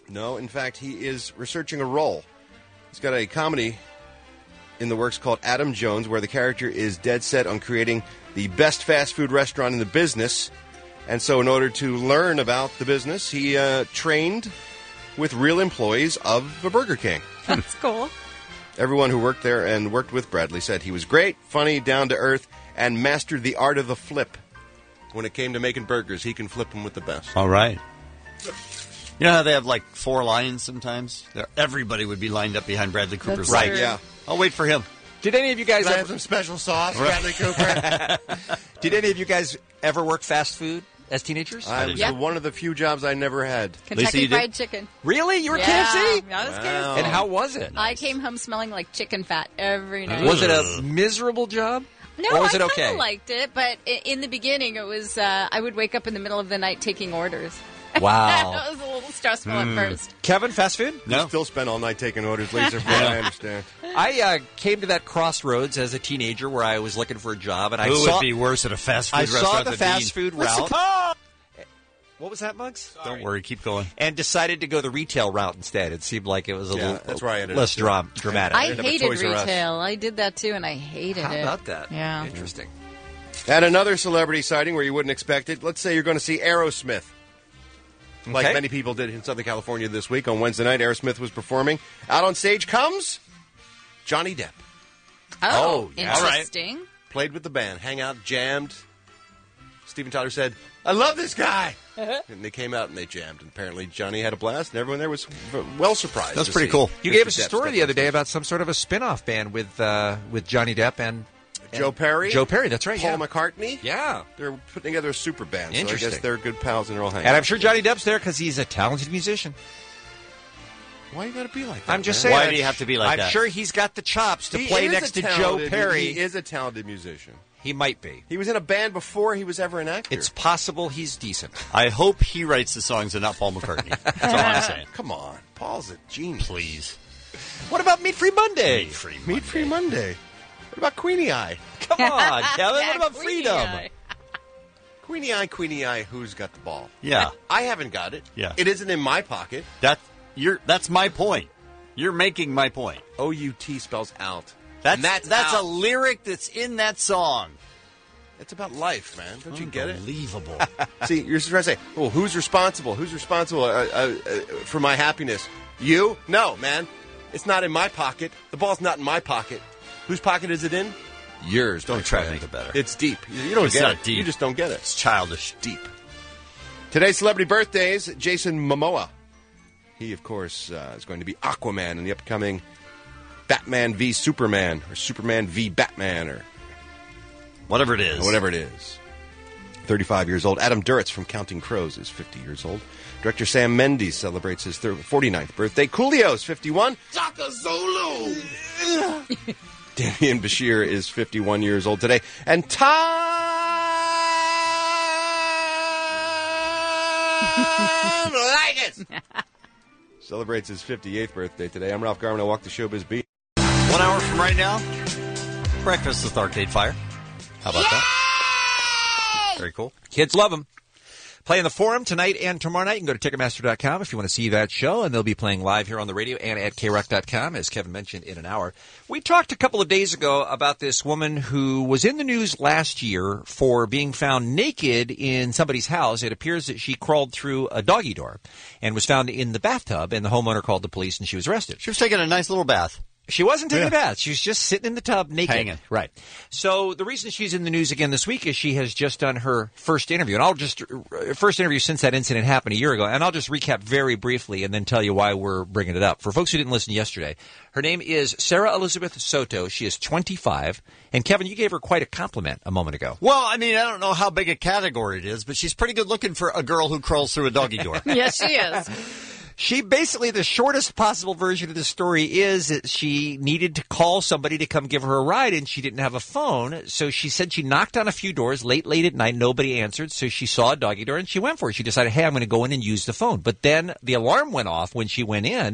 No, in fact, he is researching a role. He's got a comedy in the works called Adam Jones, where the character is dead set on creating the best fast food restaurant in the business. And so in order to learn about the business, he uh, trained with real employees of the Burger King. That's cool. Everyone who worked there and worked with Bradley said he was great, funny, down to earth, and mastered the art of the flip. When it came to making burgers, he can flip them with the best. All right. You know how they have like four lions sometimes? There, everybody would be lined up behind Bradley Cooper's That's line. true. Yeah. I'll wait for him. Did any of you guys Can I ever have some special sauce, Right. Bradley Cooper? Did any of you guys ever work fast food as teenagers? I was Yeah. one of the few jobs I never had. Kentucky Fried Chicken. Really? You were Yeah, K F C? I was Wow. K F C. And how was it? I came home smelling like chicken fat every night. Was it a miserable job? No, or was I it okay? kind of liked it, but i- in the beginning, it was. Uh, I would wake up in the middle of the night taking orders. Wow. That was a little stressful Mm. at first. Kevin, fast food? You still spend all night taking orders, laser fry, I understand. I uh, came to that crossroads as a teenager where I was looking for a job, and I Who saw would be worse at a fast food I restaurant saw the than fast Dean? food What's the route. What was that, Muggs? Don't worry, keep going. And decided to go the retail route instead. It seemed like it was a Yeah, little that's where I ended less up, too. dram- dramatic. I ended up at hated Toys R Us. retail. I did that too, and I hated How it. about that? Yeah. Interesting. And another celebrity sighting where you wouldn't expect it. Let's say you're going to see Aerosmith. Like Okay. many people did in Southern California this week. On Wednesday night, Aerosmith was performing. Out on stage comes Johnny Depp. Oh, yeah. All right. interesting. Played with the band, hang out, jammed. Steven Tyler said, I love this guy. And they came out and they jammed. And apparently Johnny had a blast, and everyone there was v- well surprised. That's to pretty see cool. You Mister gave us a Depp story step the on other day stage. about some sort of a spin-off band with uh, with Johnny Depp and, and Joe Perry. Joe Perry, that's right. Paul yeah. McCartney. Yeah. They're putting together a super band. So I Interesting. guess they're good pals and they're all hanging And out. I'm sure Johnny Depp's there because he's a talented musician. Why you got to be like that? I'm just man? saying. Why I'm do you have to be like I'm that? sure he's got the chops to He play is next a to Joe talented- Perry. He is a talented musician. He might be. He was in a band before he was ever an actor. It's possible he's decent. I hope he writes the songs and not Paul McCartney. That's all I'm saying. Come on. Paul's a genius. Please. What about Meat Free Monday? Meat Free Meat Free Monday. What about Queenie Eye? Come on, Kevin. Yeah, what about Queenie Freedom? Eye. Queenie Eye, Queenie Eye, who's got the ball? Yeah. I haven't got it. Yeah. It isn't in my pocket. That you're that's my point. You're making my point. O U T spells out. That's And that's that's out. a lyric that's in that song. It's about life, man. Don't you get it? Unbelievable. See, you're trying to say, well, who's responsible? Who's responsible uh, uh, uh, for my happiness? You? No, man. It's not in my pocket. The ball's not in my pocket. Whose pocket is it in? Yours. Don't try to friend. make it better. It's deep. You you don't It's get not it. deep. You just don't get it. It's childish. Deep. Today's celebrity birthdays, Jason Momoa. He, of course, uh, is going to be Aquaman in the upcoming Batman v Superman, or Superman v Batman, or Whatever it is. whatever it is. thirty-five years old. Adam Duritz from Counting Crows is fifty years old. Director Sam Mendes celebrates his thir- forty-ninth birthday. Coolio is fifty-one. Chaka Zulu. Damian Bashir is fifty-one years old today. And Tom Likas celebrates his fifty-eighth birthday today. I'm Ralph Garman. I walk the showbiz beat. One hour from right now, breakfast with Arcade Fire. How about that? Very cool. Kids love him. Playing the Forum tonight and tomorrow night. You can go to Ticketmaster dot com if you want to see that show, and they'll be playing live here on the radio and at K rock dot com, as Kevin mentioned, in an hour. We talked a couple of days ago about this woman who was in the news last year for being found naked in somebody's house. It appears that she crawled through a doggy door and was found in the bathtub, and the homeowner called the police, and she was arrested. She was taking a nice little bath. She wasn't taking Yeah. a bath. She was just sitting in the tub naked. Hanging. Right. So the reason she's in the news again this week is she has just done her first interview. And I'll just, first interview since that incident happened a year ago. And I'll just recap very briefly and then tell you why we're bringing it up. For folks who didn't listen yesterday, her name is Sarah Elizabeth Soto. She is twenty-five. And Kevin, you gave her quite a compliment a moment ago. Well, I mean, I don't know how big a category it is, but she's pretty good looking for a girl who crawls through a doggy door. Yes, she is. She basically, the shortest possible version of the story is that she needed to call somebody to come give her a ride, and she didn't have a phone. So she said she knocked on a few doors late, late at night. Nobody answered. So she saw a doggy door, and she went for it. She decided, hey, I'm going to go in and use the phone. But then the alarm went off when she went in.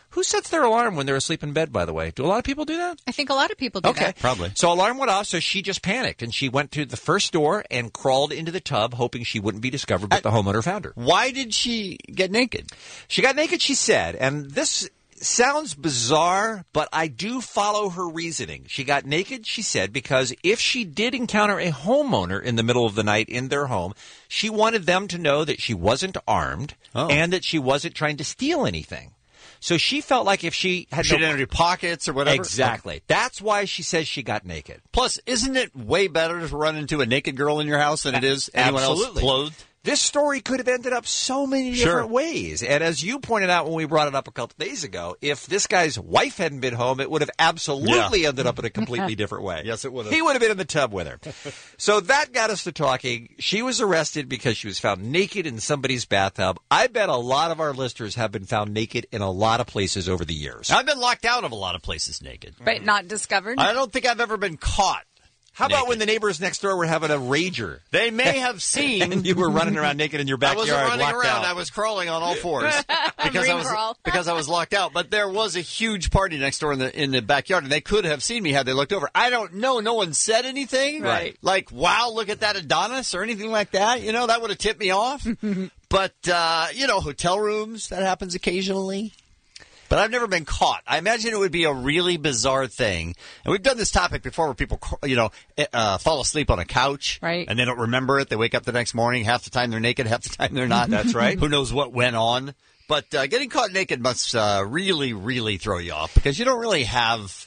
Who sets their alarm when they're asleep in bed, by the way? Do a lot of people do that? I think a lot of people do Okay. that. Probably. So alarm went off, so she just panicked, and she went to the first door and crawled into the tub, hoping she wouldn't be discovered, but the homeowner found her. Why did she get naked? She got naked, she said, and this sounds bizarre, but I do follow her reasoning. She got naked, she said, because if she did encounter a homeowner in the middle of the night in their home, she wanted them to know that she wasn't armed Oh. and that she wasn't trying to steal anything. So she felt like if she had She no didn't have any pockets or whatever? Exactly. That's why she says she got naked. Plus, isn't it way better to run into a naked girl in your house than it is anyone Absolutely. else clothed? This story could have ended up so many Sure. different ways. And as you pointed out when we brought it up a couple days ago, if this guy's wife hadn't been home, it would have absolutely Yeah. ended up in a completely different way. Yes, it would have. He would have been in the tub with her. So that got us to talking. She was arrested because she was found naked in somebody's bathtub. I bet a lot of our listeners have been found naked in a lot of places over the years. I've been locked out of a lot of places naked. But not discovered? I don't think I've ever been caught. How about naked. when the neighbors next door were having a rager? They may have seen. And you were running around naked in your I backyard, wasn't running locked around. out. I was crawling on all fours because I was crawl. because I was locked out. But there was a huge party next door in the in the backyard, and they could have seen me had they looked over. I don't know. No one said anything. Right. Like, wow, look at that Adonis or anything like that. You know, that would have tipped me off. But uh, you know, hotel rooms, that happens occasionally. But I've never been caught. I imagine it would be a really bizarre thing. And we've done this topic before where people, you know, uh, fall asleep on a couch. Right. And they don't remember it. They wake up the next morning. Half the time they're naked, half the time they're not. That's right. Who knows what went on. But uh, getting caught naked must uh, really, really throw you off because you don't really have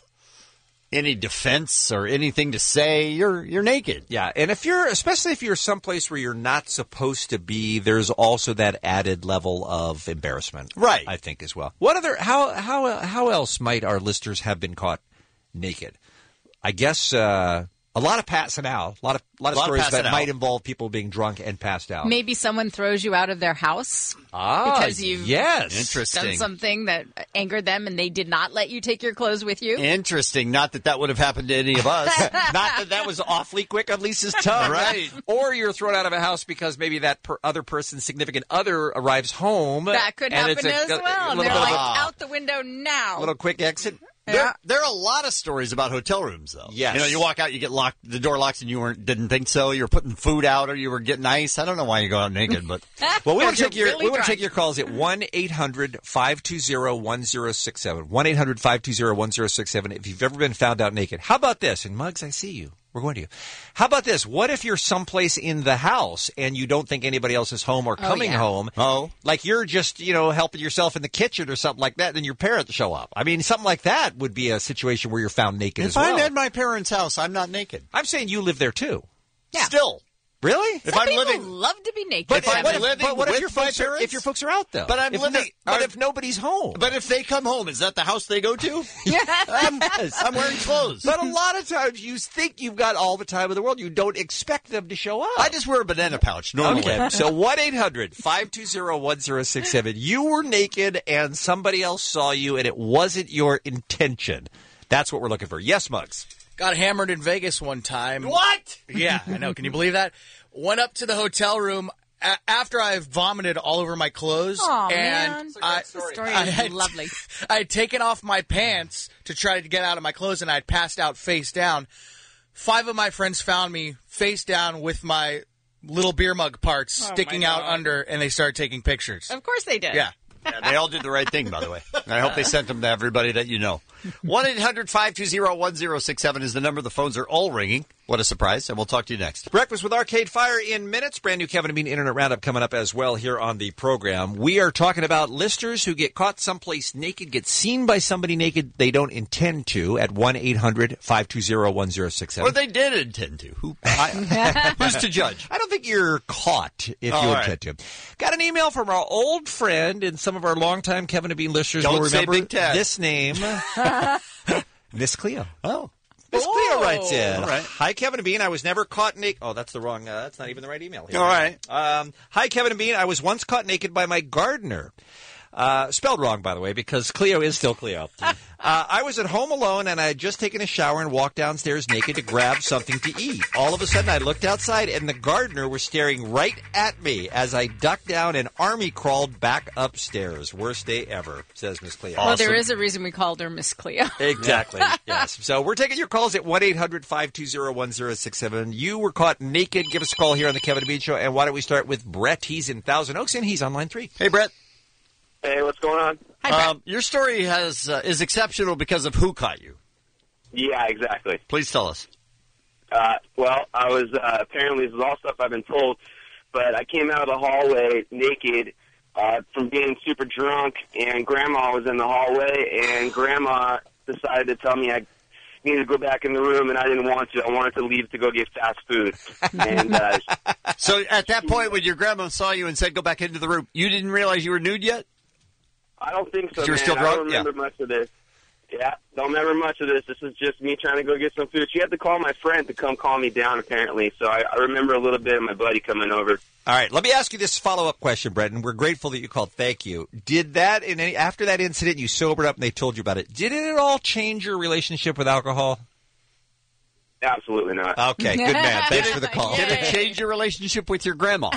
any defense or anything to say. You're you're naked. Yeah, and if you're, especially if you're someplace where you're not supposed to be, there's also that added level of embarrassment, Right. I think as well. What other? How how how else might our listeners have been caught naked? I guess uh, a lot of passing out, a lot of a lot of A lot of stories passing that out. might involve people being drunk and passed out. Maybe someone throws you out of their house Ah, because you've yes, Interesting. done something that angered them and they did not let you take your clothes with you. Interesting. Not that that would have happened to any of us. Not that that was awfully quick on Lisa's tongue. Right. Or you're thrown out of a house because maybe that per other person's significant other arrives home. That could and happen it's a, as a well. little They're bit of like, a- out the window now. little quick exit. There, there are a lot of stories about hotel rooms, though. Yes. You know, you walk out, you get locked, the door locks, and you weren't didn't think so. You were putting food out, or you were getting ice. I don't know why you go out naked, but Well, we Or want to you're take your really we want to drunk. take your calls at one eight hundred five two zero one zero six seven. one eight hundred five two zero one zero six seven. If you've ever been found out naked. How about this? And Muggs, I see you. We're going to you. How about this? What if you're someplace in the house and you don't think anybody else is home or coming yeah. home? Oh. Like you're just, you know, helping yourself in the kitchen or something like that, then your parents show up. I mean, something like that would be a situation where you're found naked if as well. I'm at my parents' house, I'm not naked. I'm saying you live there too. Yeah. Still. Really? If Some I'm people living, love to be naked. But if I'm what if, living but what if with your my folks are, parents? if your folks are out though? But I'm if living- no- but are- if nobody's home. but if they come home, is that the house they go to? I'm, I'm wearing clothes. But a lot of times you think you've got all the time in the world. You don't expect them to show up. I just wear a banana pouch normally. Okay, so one eight hundred five two zero one zero six seven. You were naked and somebody else saw you and it wasn't your intention. That's what we're looking for. Yes, Muggs. Got hammered in Vegas one time. What? Yeah, I know. Can you believe that? Went up to the hotel room a- after I vomited all over my clothes. Aw, and man. That's a I, great story. story I is had, lovely. I had taken off my pants to try to get out of my clothes, and I had passed out face down. Five of my friends found me face down with my little beer mug parts Oh, sticking my out God. under, and they started taking pictures. Of course they did. Yeah. Yeah, they all did the right thing, by the way. And I hope they sent them to everybody that you know. one eight hundred five two zero one zero six seven is the number. The phones are all ringing. What a surprise. And we'll talk to you next. Breakfast with Arcade Fire in minutes. Brand new Kevin and Bean Internet Roundup coming up as well here on the program. We are talking about listeners who get caught someplace naked, get seen by somebody naked they don't intend to at one eight hundred five two zero one zero six seven. Or they did intend to. Who? I, who's to judge? I don't think you're caught if All you right. intend to. Got an email from our old friend and some of our longtime Kevin and Bean listeners Don't will say remember Big Ted. this name. Miss Cleo. Oh. Miss Oh. Cleo writes in. All right. Hi, Kevin and Bean. I was never caught naked. Oh, that's the wrong. Uh, that's not even the right email here. All right. Um, Hi, Kevin and Bean. I was once caught naked by my gardener. Uh, spelled wrong, by the way, because Cleo is still Cleo. Uh, I was at home alone, and I had just taken a shower and walked downstairs naked to grab something to eat. All of a sudden, I looked outside, and the gardener was staring right at me as I ducked down and army crawled back upstairs. Worst day ever, says Miss Cleo. Well, there is a reason we called her Miss Cleo. Exactly, yes. So we're taking your calls at one eight hundred five two zero one zero six seven. You were caught naked. Give us a call here on the Kevin and Bean Show. And why don't we start with Brett? He's in Thousand Oaks, and he's on line three. Hey, Brett. Hey, what's going on? Hi, um, your story has uh, is exceptional because of who caught you. Yeah, exactly. Please tell us. Uh, well, I was, uh, apparently this is all stuff I've been told, but I came out of the hallway naked uh, from being super drunk, and Grandma was in the hallway, and Grandma decided to tell me I needed to go back in the room, and I didn't want to. I wanted to leave to go get fast food. And uh, So at that point, when your grandma saw you and said, go back into the room, you didn't realize you were nude yet? I don't think so, You were man. still I drunk? don't remember much of this. Yeah, don't remember much of this. This is just me trying to go get some food. She had to call my friend to come calm me down, apparently. So I, I remember a little bit of my buddy coming over. All right, let me ask you this follow-up question, Brett, and we're grateful that you called. Thank you. Did that, in any, after that incident, you sobered up and they told you about it, did it at all change your relationship with alcohol? Absolutely not. Okay, good man. Thanks for the call. Did it change your relationship with your grandma?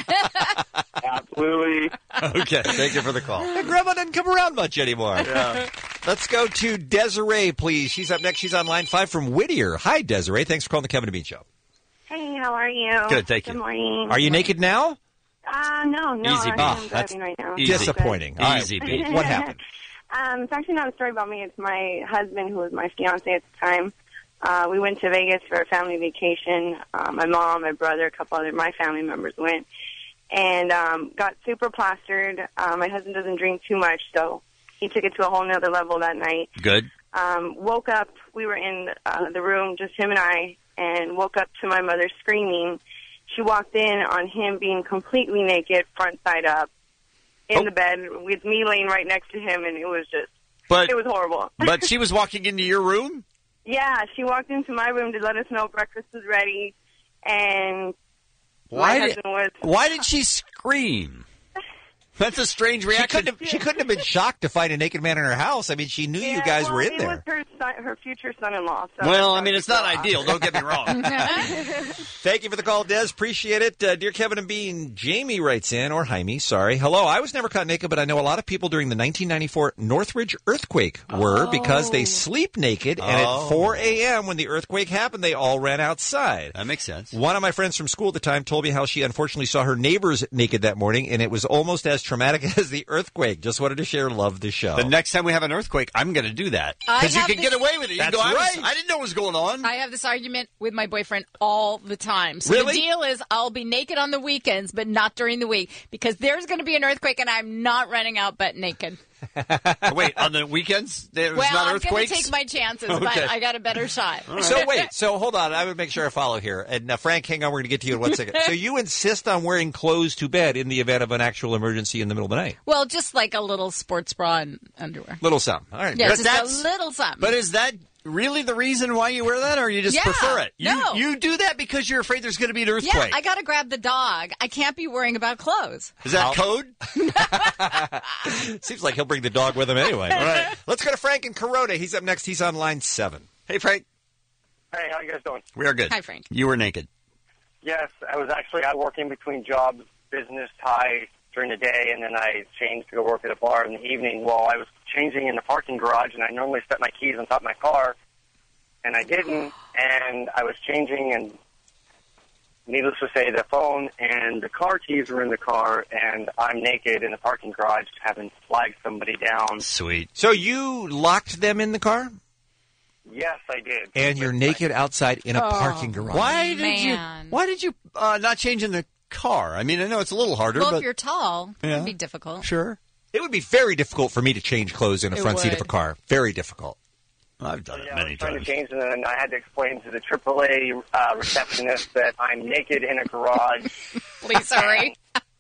Absolutely. Okay, thank you for the call. Your grandma doesn't come around much anymore. Yeah. Let's go to Desiree, please. She's up next. She's on line five from Whittier. Hi, Desiree. Thanks for calling the Kevin and Bean Show. Hey, how are you? Good, thank you. Good morning. Are you naked now? Uh, no, no. Easy, actually, ah, I'm that's driving right now. disappointing. All right, Easy, what happened? Um, it's actually not a story about me. It's my husband, who was my fiance at the time. Uh, we went to Vegas for a family vacation. Uh, my mom, my brother, a couple other my family members went, and um, got super plastered. Uh, my husband doesn't drink too much, so he took it to a whole nother level that night. Good. Um, woke up. We were in uh, the room, just him and I, and woke up to my mother screaming. She walked in on him being completely naked, front side up, in Oh. the bed with me laying right next to him, and it was just, But- it was horrible. But she was walking into your room? Yeah, she walked into my room to let us know breakfast was ready, and Why my did, husband was... why did she scream? That's a strange She reaction. couldn't, have, she couldn't have been shocked to find a naked man in her house. I mean, she knew you Yeah, guys well, were in it there. was her, son, her future son-in-law. So Well, I mean, it's not ideal. Don't get me wrong. Thank you for the call, Des. Appreciate it. Uh, dear Kevin and Bean, Jamie writes in, or Jaime, sorry. Hello, I was never caught naked, but I know a lot of people during the nineteen ninety-four Northridge earthquake were because they sleep naked, and Oh. at four a.m. when the earthquake happened, they all ran outside. That makes sense. One of my friends from school at the time told me how she unfortunately saw her neighbors naked that morning, and it was almost as traumatic as the earthquake. Just wanted to share, love the show. The next time we have an earthquake, I'm going to do that. I Because you have can this- get away with it. You That's go, I, was- right. I didn't know what was going on. I have this argument with my boyfriend all the time. So Really? the deal is I'll be naked on the weekends, but not during the week because there's going to be an earthquake and I'm not running out butt naked. Wait, on the weekends? There's well, not I'm going earthquakes? to take my chances, Okay. but I got a better shot. So wait, so hold on. I would make sure I follow here. And uh, Frank, hang on. We're going to get to you in one second. So you insist on wearing clothes to bed in the event of an actual emergency in the middle of the night? Well, just like a little sports bra and underwear. Little something. All right. Yeah, But just that's- a little something. But is that really the reason why you wear that, or you just Yeah, prefer it? You, no. you do that because you're afraid there's going to be an yeah, earthquake. I got to grab the dog. I can't be worrying about clothes. Is that code? Seems like he'll bring the dog with him anyway. All right. Let's go to Frank in Corona. He's up next. He's on line seven. Hey, Frank. Hey, how you guys doing? We are good. Hi, Frank. You were naked. Yes, I was actually out working between jobs, business, tie during the day, and then I changed to go work at a bar in the evening. While I was changing in the parking garage, and I normally set my keys on top of my car, and I didn't, and I was changing, and needless to say, the phone and the car keys were in the car, and I'm naked in the parking garage having flagged somebody down. Sweet. So you locked them in the car? Yes, I did. And you're naked outside in a Oh, parking garage. Why did man. you? Why did you uh, not change in the car? I mean, I know it's a little harder, Well, but if you're tall, Yeah. it'd be difficult. sure. It would be very difficult for me to change clothes in a It front seat of a would. car. Very difficult. I've done it Yeah, I many was trying times. to change, and then I had to explain to the triple A uh, receptionist that I'm naked in a garage. Please hurry.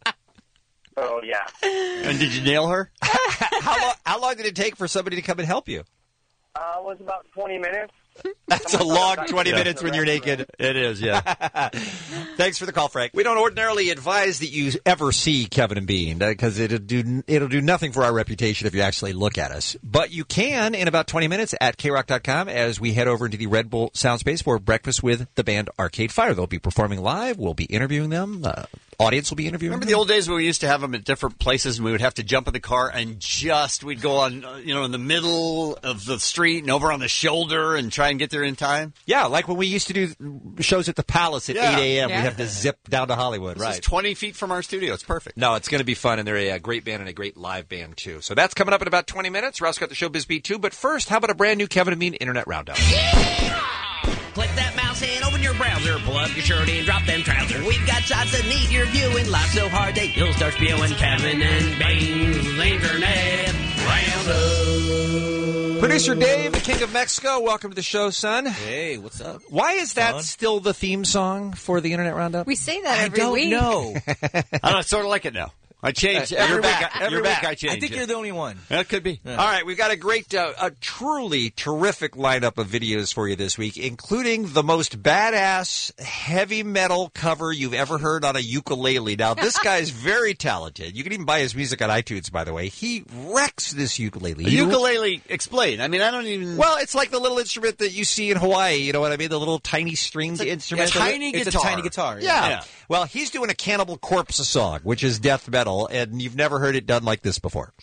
So, yeah. And did you nail her? how, long, how long did it take for somebody to come and help you? Uh, it was about twenty minutes. That's a long twenty minutes when you're naked. It is, yeah. Thanks for the call, Frank. We don't ordinarily advise that you ever see Kevin and Bean because it'll do it'll do nothing for our reputation if you actually look at us. But you can in about twenty minutes at K rock dot com as we head over into the Red Bull Soundspace for breakfast with the band Arcade Fire. They'll be performing live. We'll be interviewing them. Uh, audience will be interviewing Remember them. the old days when we used to have them at different places and we would have to jump in the car and just, we'd go on, uh, you know, in the middle of the street and over on the shoulder and try and get there in time? Yeah, like when we used to do shows at the Palace at Yeah. eight a.m. Yeah. We'd have to zip down to Hollywood. This right. is twenty feet from our studio. It's perfect. No, it's going to be fun, and they're a, a great band and a great live band, too. So that's coming up in about twenty minutes. Rouse got the Showbiz Beat, too. But first, how about a brand new Kevin and Bean Internet Roundup? Click that mouse and open your browser. Pull up your shirt and drop them trousers. We've got shots that need your viewing. Live so hard that you'll start spewing. Kevin and Bean's Internet Roundup. Producer Dave, the King of Mexico, welcome to the show, son. Hey, what's up? Why is that Son? still the theme song for the Internet Roundup? We say that I every don't week. know. I don't sort of like it now. I change Uh, every you're week. back. I, every You're week back. I change I think it. you're the only one. That could be. All right, we've got a great, uh, a truly terrific lineup of videos for you this week, including the most badass heavy metal cover you've ever heard on a ukulele. Now, this guy's very talented. You can even buy his music on iTunes, by the way. He wrecks this ukulele. A ukulele, explain. I mean, I don't even... Well, it's like the little instrument that you see in Hawaii. You know what I mean? The little tiny stringed It's a- instrument. yeah, tiny It's a guitar. tiny guitar. Yeah. Yeah. Yeah. Well, he's doing a Cannibal Corpse song, which is death metal, and you've never heard it done like this before.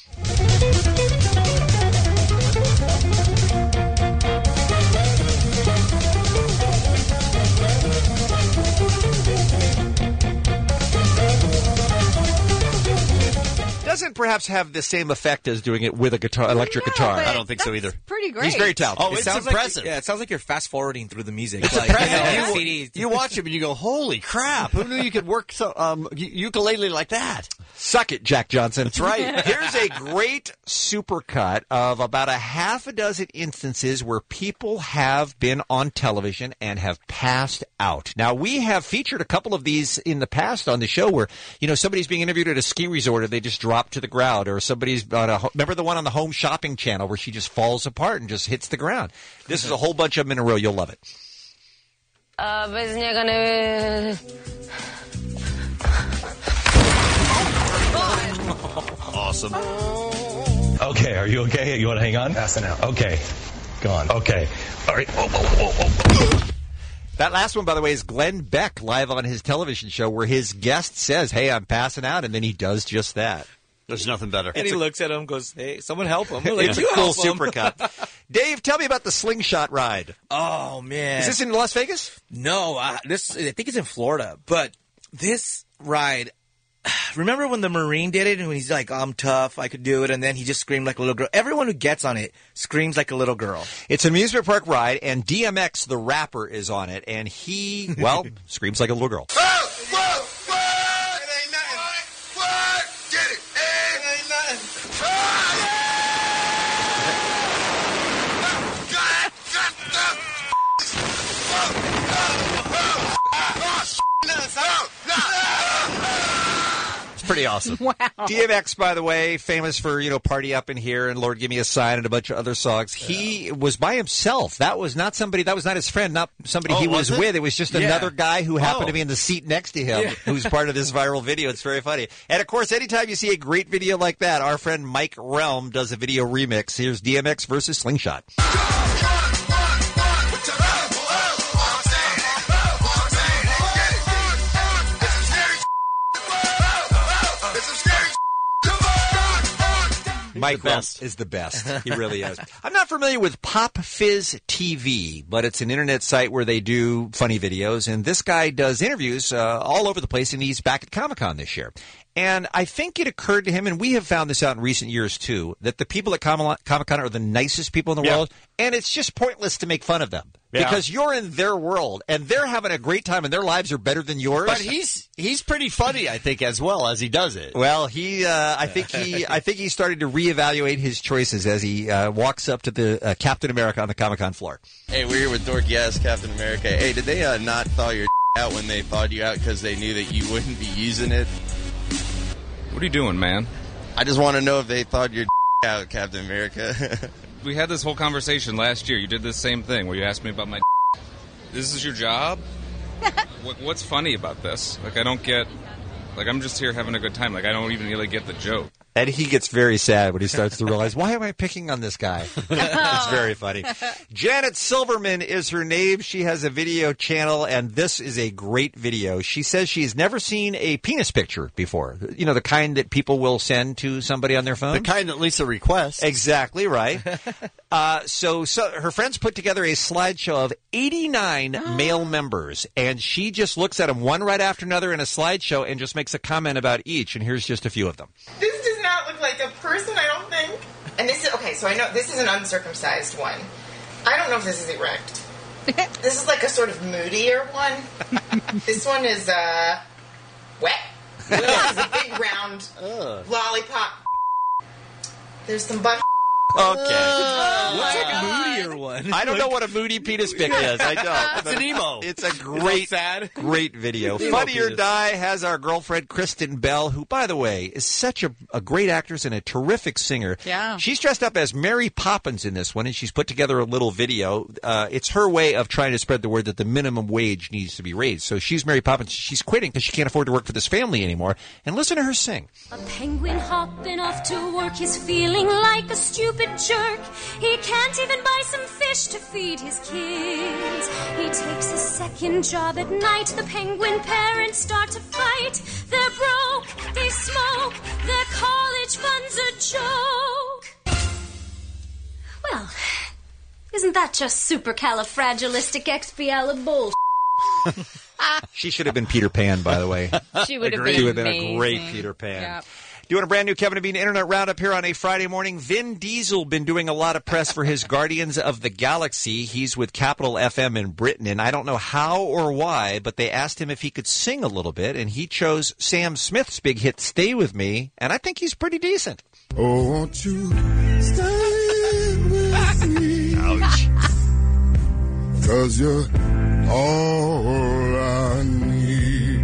Doesn't perhaps have the same effect as doing it with a guitar, electric guitar. I don't think so either. Pretty great. He's very talented. Oh, it It's sounds impressive. Like, yeah, it sounds like you're fast forwarding through the music. It's like, impressive. you know, You- C Ds. You watch him and you go, holy crap, who knew you could work so, um, u- ukulele like that? Suck it, Jack Johnson. That's right. Here's a great supercut of about a half a dozen instances where people have been on television and have passed out. Now, we have featured a couple of these in the past on the show where, you know, somebody's being interviewed at a ski resort and they just drop to the ground, or somebody's on a, remember the one on the Home Shopping Channel where she just falls apart and just hits the ground. This is a whole bunch of them in a row. You'll love it. Uh, bez niego nie... Awesome. Okay, are you okay? You want to hang on? Passing out. Okay. Go on. Okay. All right. Whoa, whoa, whoa, whoa. That last one, by the way, is Glenn Beck live on his television show where his guest says, hey, I'm passing out, and then he does just that. There's nothing better. And he looks at him and goes, hey, someone help him. It's a cool supercut. Dave, tell me about the slingshot ride. Oh, man. Is this in Las Vegas? No, uh, this I think it's in Florida. But this ride, remember when the Marine did it and when he's like, I'm tough, I could do it, and then he just screamed like a little girl? Everyone who gets on it screams like a little girl. It's an amusement park ride, and D M X, the rapper, is on it, and he, well, screams like a little girl. Pretty awesome. Wow. D M X, by the way, famous for, you know, Party Up in Here and Lord Give Me a Sign and a bunch of other songs. He was by himself. That was not somebody, that was not his friend, not somebody Oh, he was was it? with. It was just Yeah. another guy who happened Oh. to be in the seat next to him, Yeah. who's part of this viral video. It's very funny. And of course, anytime you see a great video like that, our friend Mike Realm does a video remix. Here's D M X versus Slingshot. Mike Realm is the best. He really is. I'm not familiar with Pop Fizz T V, but it's an internet site where they do funny videos, and this guy does interviews uh, all over the place, and he's back at Comic-Con this year. And I think it occurred to him, and we have found this out in recent years too, that the people at Comic-Con are the nicest people in the Yeah. world, and it's just pointless to make fun of them. Yeah. Because you're in their world, and they're having a great time, and their lives are better than yours. But he's he's pretty funny, I think, as well as he does it. Well, he, uh, I think he, I think he's starting to reevaluate his choices as he uh, walks up to the uh, Captain America on the Comic Con floor. Hey, we're here with Dorky Ass Captain America. Hey, did they uh, not thaw your out when they thawed you out because they knew that you wouldn't be using it? What are you doing, man? I just want to know if they thawed your out, Captain America. we had this whole conversation last year. You did this same thing where you asked me about my This is your job? what, what's funny about this? Like, I don't get... Like, I'm just here having a good time. Like, I don't even really get the joke. And he gets very sad when he starts to realize, why am I picking on this guy? It's very funny. Janet Silverman is her name. She has a video channel, and this is a great video. She says she's never seen a penis picture before. You know, the kind that people will send to somebody on their phone? The kind that Lisa requests. Exactly right. uh, so, so her friends put together a slideshow of eighty-nine male members, and she just looks at them one right after another in a slideshow and just makes a comment about each, and here's just a few of them. This does not look like a person, I don't think. And this is, okay, so I know this is an uncircumcised one. I don't know if this is erect. This is like a sort of moodier one. This one is, uh, wet. This is a big round Ugh. lollipop. There's some butt. Okay. Oh, What's my a God. moodier one? I don't know what a moody penis pic is. I don't. It's an emo. It's a great, sad? great video. Emo Funny or penis. Die has our girlfriend Kristen Bell, who, by the way, is such a, a great actress and a terrific singer. Yeah. She's dressed up as Mary Poppins in this one, and she's put together a little video. Uh, it's her way of trying to spread the word that the minimum wage needs to be raised. So she's Mary Poppins. She's quitting because she can't afford to work for this family anymore. And listen to her sing. A penguin hopping off to work is feeling like a stupid jerk. He can't even buy some fish to feed his kids. He takes a second job at night. The penguin parents start to fight. They're broke, they smoke, their college fund's a joke. Well, isn't that just supercalifragilisticexpialidocious? She should have been Peter Pan, by the way. She would have Agreed. been She would have been a amazing. great Peter Pan. Yep. Doing a brand new Kevin and Bean Internet Roundup here on a Friday morning. Vin Diesel been doing a lot of press for his Guardians of the Galaxy. He's with Capital F M in Britain, and I don't know how or why, but they asked him if he could sing a little bit, and he chose Sam Smith's big hit, Stay With Me, and I think he's pretty decent. Oh, won't you stay with me? Ouch. 'Cause you're all I need.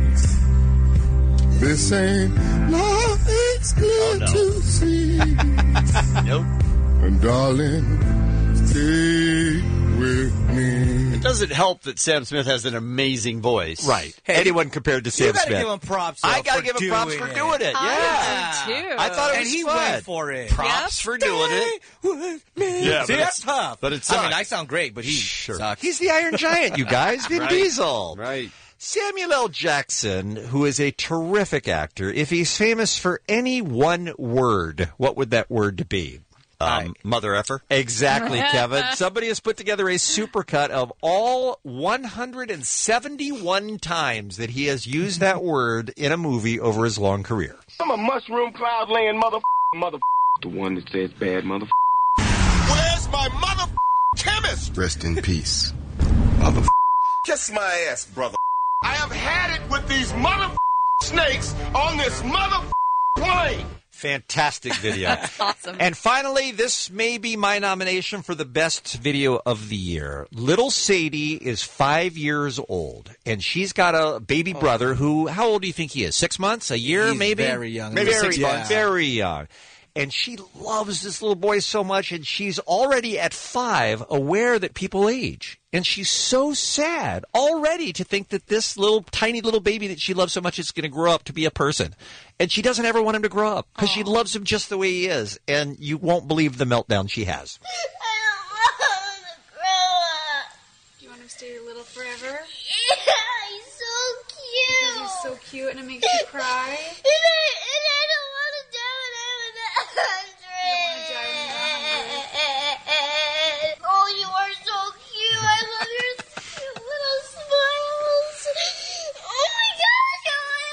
This ain't love, it's clear Oh, no. to see. Nope. And darling, stay with me. It doesn't help that Sam Smith has an amazing voice. Right. Anyone compared to Sam you gotta Smith. give him props. I though, gotta for give him props doing for doing it. Yeah. I do too. I thought it And was he fun. went for it. Props for doing it. With me. Yeah, See, but that's it's- tough. but it I mean, sucks. I sound great, but he Sure. sucks. He's the Iron Giant, you guys. Vin Right. Diesel. Right. Samuel L. Jackson, who is a terrific actor, if he's famous for any one word, what would that word be? Um, mother effer. Exactly, Kevin. Somebody has put together a supercut of all one hundred seventy-one times that he has used that word in a movie over his long career. I'm a mushroom cloud laying mother mother the one that says bad mother. Where's my mother chemist? Rest in peace, mother. Kiss my ass, brother. I have had it with these mother snakes on this mother plane. Fantastic video. Awesome. And finally, this may be my nomination for the best video of the year. Little Sadie is five years old, and she's got a baby brother who, how old do you think he is? Six months? A year, He's maybe? very young. Maybe Very six young. months. Very young. And she loves this little boy so much, and she's already at five aware that people age. And she's so sad already to think that this little tiny little baby that she loves so much is going to grow up to be a person. And she doesn't ever want him to grow up because she loves him just the way he is. And you won't believe the meltdown she has. Do you want him to stay little forever? Yeah, he's so cute. Because he's so cute and it makes you cry? And I, and I don't want to die when I'm in a hundred. You don't want to die when you're a hundred. Oh, you are so cute. I love your cute little smiles. Oh my gosh, oh my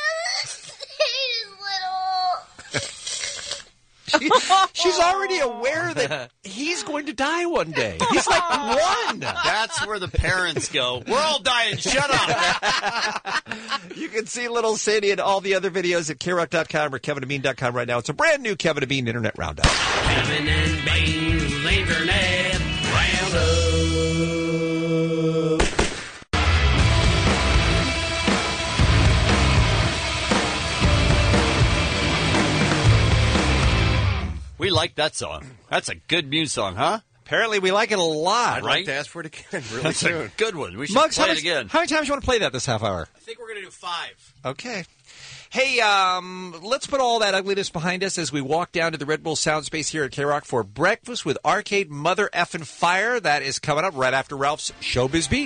God, She, she's already aware that he's going to die one day. He's like one. That's where the parents go. We're all dying. Shut up. You can see Little Sadie and all the other videos at K rock dot com or Kevin and Bean dot com right now. It's a brand new Kevin and Bean Internet Roundup. Kevin and Bean's Internet Roundup. We like that song. That's a good Muse song, huh? Apparently, we like it a lot. I'd right? like to ask for it again really That's soon. a good one. We should Muggs, play how it much- again. How many times do you want to play that this half hour? I think we're going to do five. Okay. Hey, um, let's put all that ugliness behind us as we walk down to the Red Bull Sound Space here at K-Rock for Breakfast with Arcade Mother Effin' Fire. That is coming up right after Ralph's Showbiz Beat.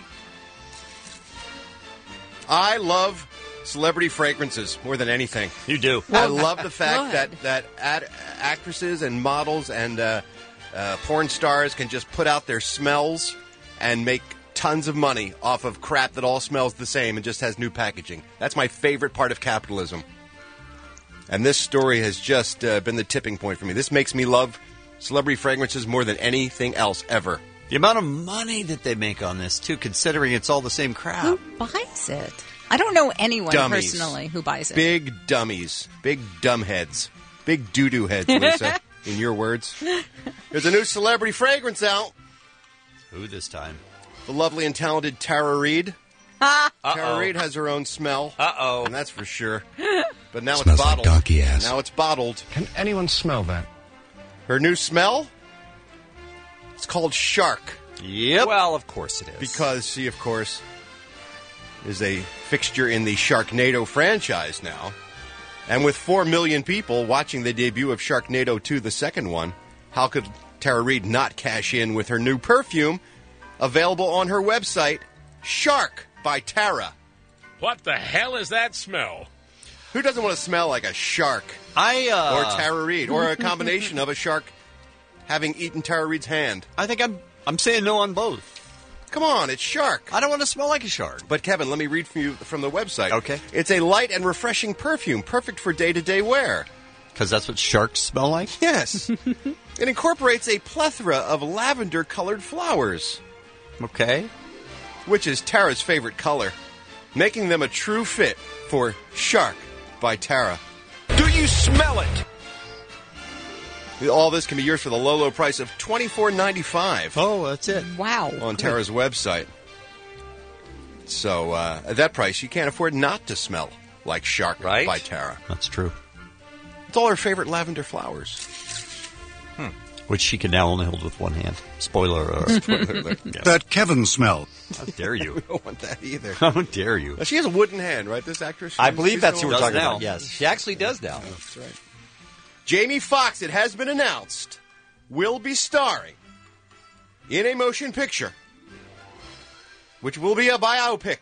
I love celebrity fragrances more than anything. You do. I love the fact Good. that that ad- actresses and models and uh, uh, porn stars can just put out their smells and make tons of money off of crap that all smells the same and just has new packaging. That's my favorite part of capitalism. And this story has just uh, been the tipping point for me. This makes me love celebrity fragrances more than anything else ever. The amount of money that they make on this, too, considering it's all the same crap. Who buys it? I don't know anyone Dummies. personally who buys it. Big dummies. Big dumbheads. Big doo-doo heads, Lisa, in your words. There's a new celebrity fragrance out. Who this time? The lovely and talented Tara Reid. Tara Uh-oh. Reid has her own smell. Uh-oh. And that's for sure. But now Smells it's like bottled. donkey ass. Now it's bottled. Can anyone smell that? Her new smell? It's called Shark. Yep. Well, of course it is. Because she, of course, is a fixture in the Sharknado franchise now. And with four million people watching the debut of Sharknado two, the second one, how could Tara Reid not cash in with her new perfume available on her website, Shark by Tara? What the hell is that smell? Who doesn't want to smell like a shark? I, uh... Or Tara Reid, or a combination of a shark having eaten Tara Reid's hand. I think I'm I'm saying no on both. Come on, it's shark. I don't want to smell like a shark. But Kevin, let me read from you from the website. Okay. It's a light and refreshing perfume, perfect for day-to-day wear. Because that's what sharks smell like? Yes. It incorporates a plethora of lavender-colored flowers. Okay. Which is Tara's favorite color, making them a true fit for Shark by Tara. Do you smell it? All this can be yours for the low, low price of twenty-four ninety-five. Oh, that's it. Wow. On Tara's website. So, uh, at that price, you can't afford not to smell like Shark Right? by Tara. That's true. It's all her favorite lavender flowers. Hmm. Which she can now only hold with one hand. Spoiler alert. Spoiler alert. Yes. That Kevin smell. How dare you? We don't want that either. How dare you? Now, she has a wooden hand, right, this actress? I She's- believe she's that's the who we're one- talking now. about. Yes, she actually does now. That's right. Jamie Foxx, it has been announced, will be starring in a motion picture, which will be a biopic.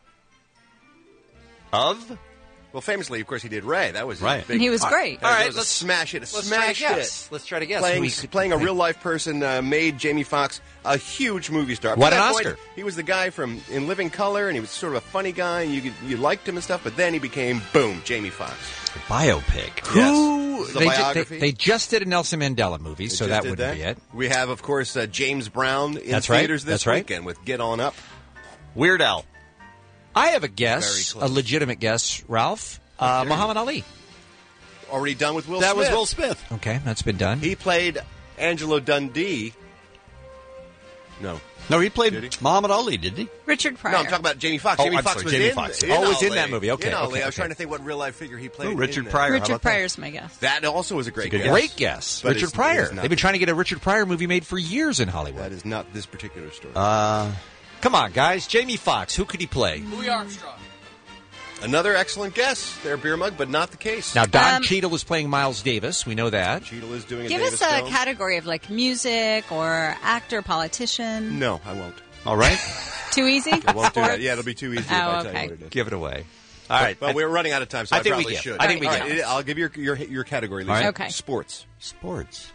Of? Well, famously, of course, he did Ray. That was his Right. big- And he was great. That All right, was a let's- smash it. let's try to Smash guess. it. Let's try to guess. Playing, Who he- playing a real life person uh, made Jamie Foxx a huge movie star. Won At an that point, Oscar. he was the guy from In Living Color, and he was sort of a funny guy, and you could, you liked him and stuff. But then he became boom, Jamie Foxx. Biopic. Who Yes. The they, ju- biography. they, they just did a Nelson Mandela movie, so They that just wouldn't did be that. it. We have, of course, uh, James Brown in That's right. theaters this That's right. weekend with Get On Up. Weird Al. I have a guess, Very a close. legitimate guess, Ralph. Uh, Okay. Muhammad Ali. Already done with Will That Smith. was Will Smith. Okay, that's been done. He played Angelo Dundee. No. No, he played Did he? Muhammad Ali, didn't he? Richard Pryor. No, I'm talking about Jamie Foxx. Oh, Jamie I'm Foxx sorry, was Jamie in, Foxx. in Oh, was in Ali. that movie. Okay, in Ali. okay, I was okay. trying to think what real life figure he played. Oh, Richard in there. Pryor. How Richard about that? Pryor's my guess. That also was a great It's a good guess. Great guess. But Richard it's- it Pryor. is not. They've been trying to get a Richard Pryor movie made for years in Hollywood. That is not this particular story. Uh, Come on, guys. Jamie Foxx. Who could he play? Louis Armstrong. Another excellent guess there, Beer Mug, but not the case. Now, Don Um, Cheadle is playing Miles Davis. We know that. Cheadle is doing a Give Davis us a film. category of like music or actor, politician. No, I won't. all right. Too easy? I won't do that. Sports? Yeah, it'll be too easy if Oh, I tell okay. you what it is. Give it away. All right. But we're running out of time, so I I, think we probably get. should. I think we All get. right, I'll give you your, your, your category, Lisa. All right. Okay. Sports. Sports.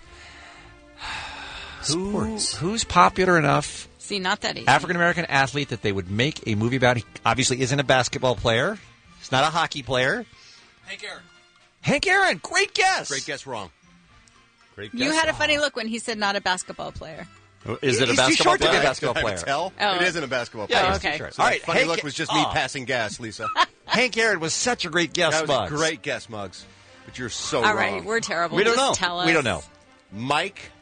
Who, Sports. who's popular enough, See, not that easy. African American athlete, that they would make a movie about? He obviously isn't a basketball player. He's not a hockey player. Hank Aaron. Hank Aaron. Great guess. Great guess wrong. Great You guess. had a funny look when he said not a basketball player. Is it a He's too basketball short to be player? a basketball Can I player. tell? Oh. It isn't a basketball Yeah, player. he's too okay. short. So All that right. funny Hank, look was just me oh, passing gas, Lisa. Hank Aaron was such a great guess, That was Muggs. a great guess, Muggs. But you're so All wrong. right, we're terrible. We don't Just know. tell us. We don't know. Mike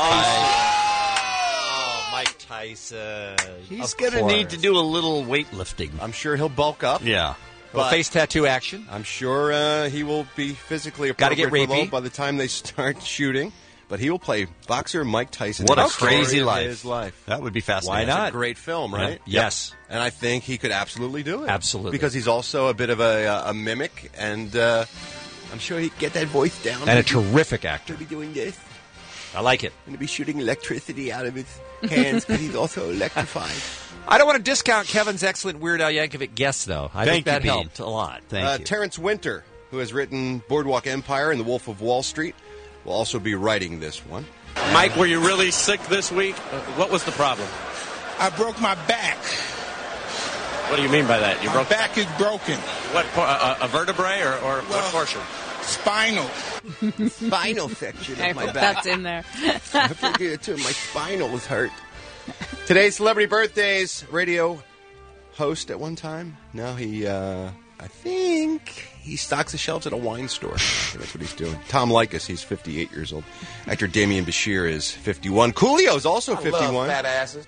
Oh, Mike Tyson. He's Of going to course. need to do a little weightlifting. I'm sure he'll bulk up. Yeah. Well, But- face tattoo action. I'm sure uh, he will be physically Gotta appropriate get for the rapey. role by the time they start shooting. but he will play boxer Mike Tyson. What in a the story crazy of life. His life. That would be fascinating. Why not? It's a great film, right? Yeah. Yes. And I think he could absolutely do it. Absolutely. Because he's also a bit of a, a mimic, and uh, I'm sure he'd get that voice down. And a terrific actor. He'll be doing this. I like it. And he'll be shooting electricity out of his hands because he's also electrified. I don't want to discount Kevin's excellent Weird Al Yankovic guess, though. I Thank think that you, Bean. helped a lot. Thank uh, you. Terrence Winter, who has written Boardwalk Empire and The Wolf of Wall Street, will also be writing this one. Mike, were you really sick this week? Uh, what was the problem? I broke my back. What do you mean by that? You My broke back is broken. what? por- A, a vertebrae or, or what portion? Spinal. Spinal section I of my hope back. that's in there. I figured it too. My spinal was hurt. Today's celebrity birthdays. Radio host at one time. Now he, uh, I think, he stocks the shelves at a wine store. I think that's what he's doing. Tom Likas, he's fifty-eight years old. Actor Damian Bashir is fifty-one. Coolio is also I fifty-one. love fat asses.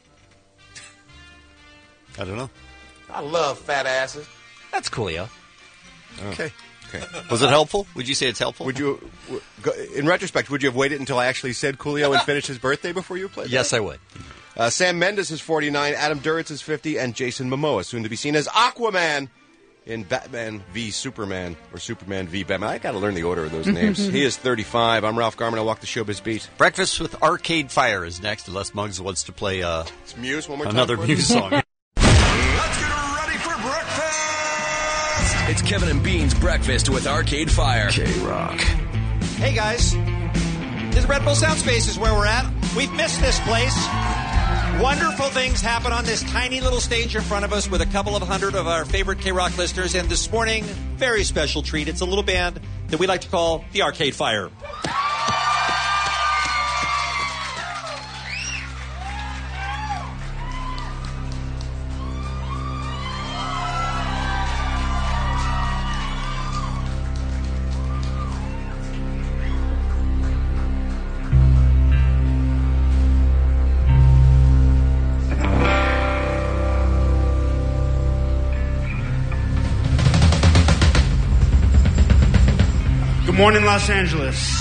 I don't know. I love fat asses. That's Coolio. Okay. Okay. Was it helpful? Would you say it's helpful? Would you, w- go, in retrospect, would you have waited until I actually said Coolio and finished his birthday before you played? Yes, I would. Uh, Sam Mendes is forty-nine, Adam Duritz is fifty, and Jason Momoa, soon to be seen as Aquaman in Batman v Superman, or Superman v Batman. I got to learn the order of those names. He is thirty-five. I'm Ralph Garman. I walk the showbiz beat. Breakfast with Arcade Fire is next, unless Muggs wants to play uh, It's Muse one more time. another for us. Muse song. Let's get ready for breakfast! It's Kevin and Bean's Breakfast with Arcade Fire. K-Rock. Hey guys, this Red Bull Sound Space is where we're at. We've missed this place. Wonderful things happen on this tiny little stage in front of us with a couple of hundred of our favorite K-Rock listeners. And this morning, very special treat. It's a little band that we like to call the Arcade Fire. Good morning, Los Angeles.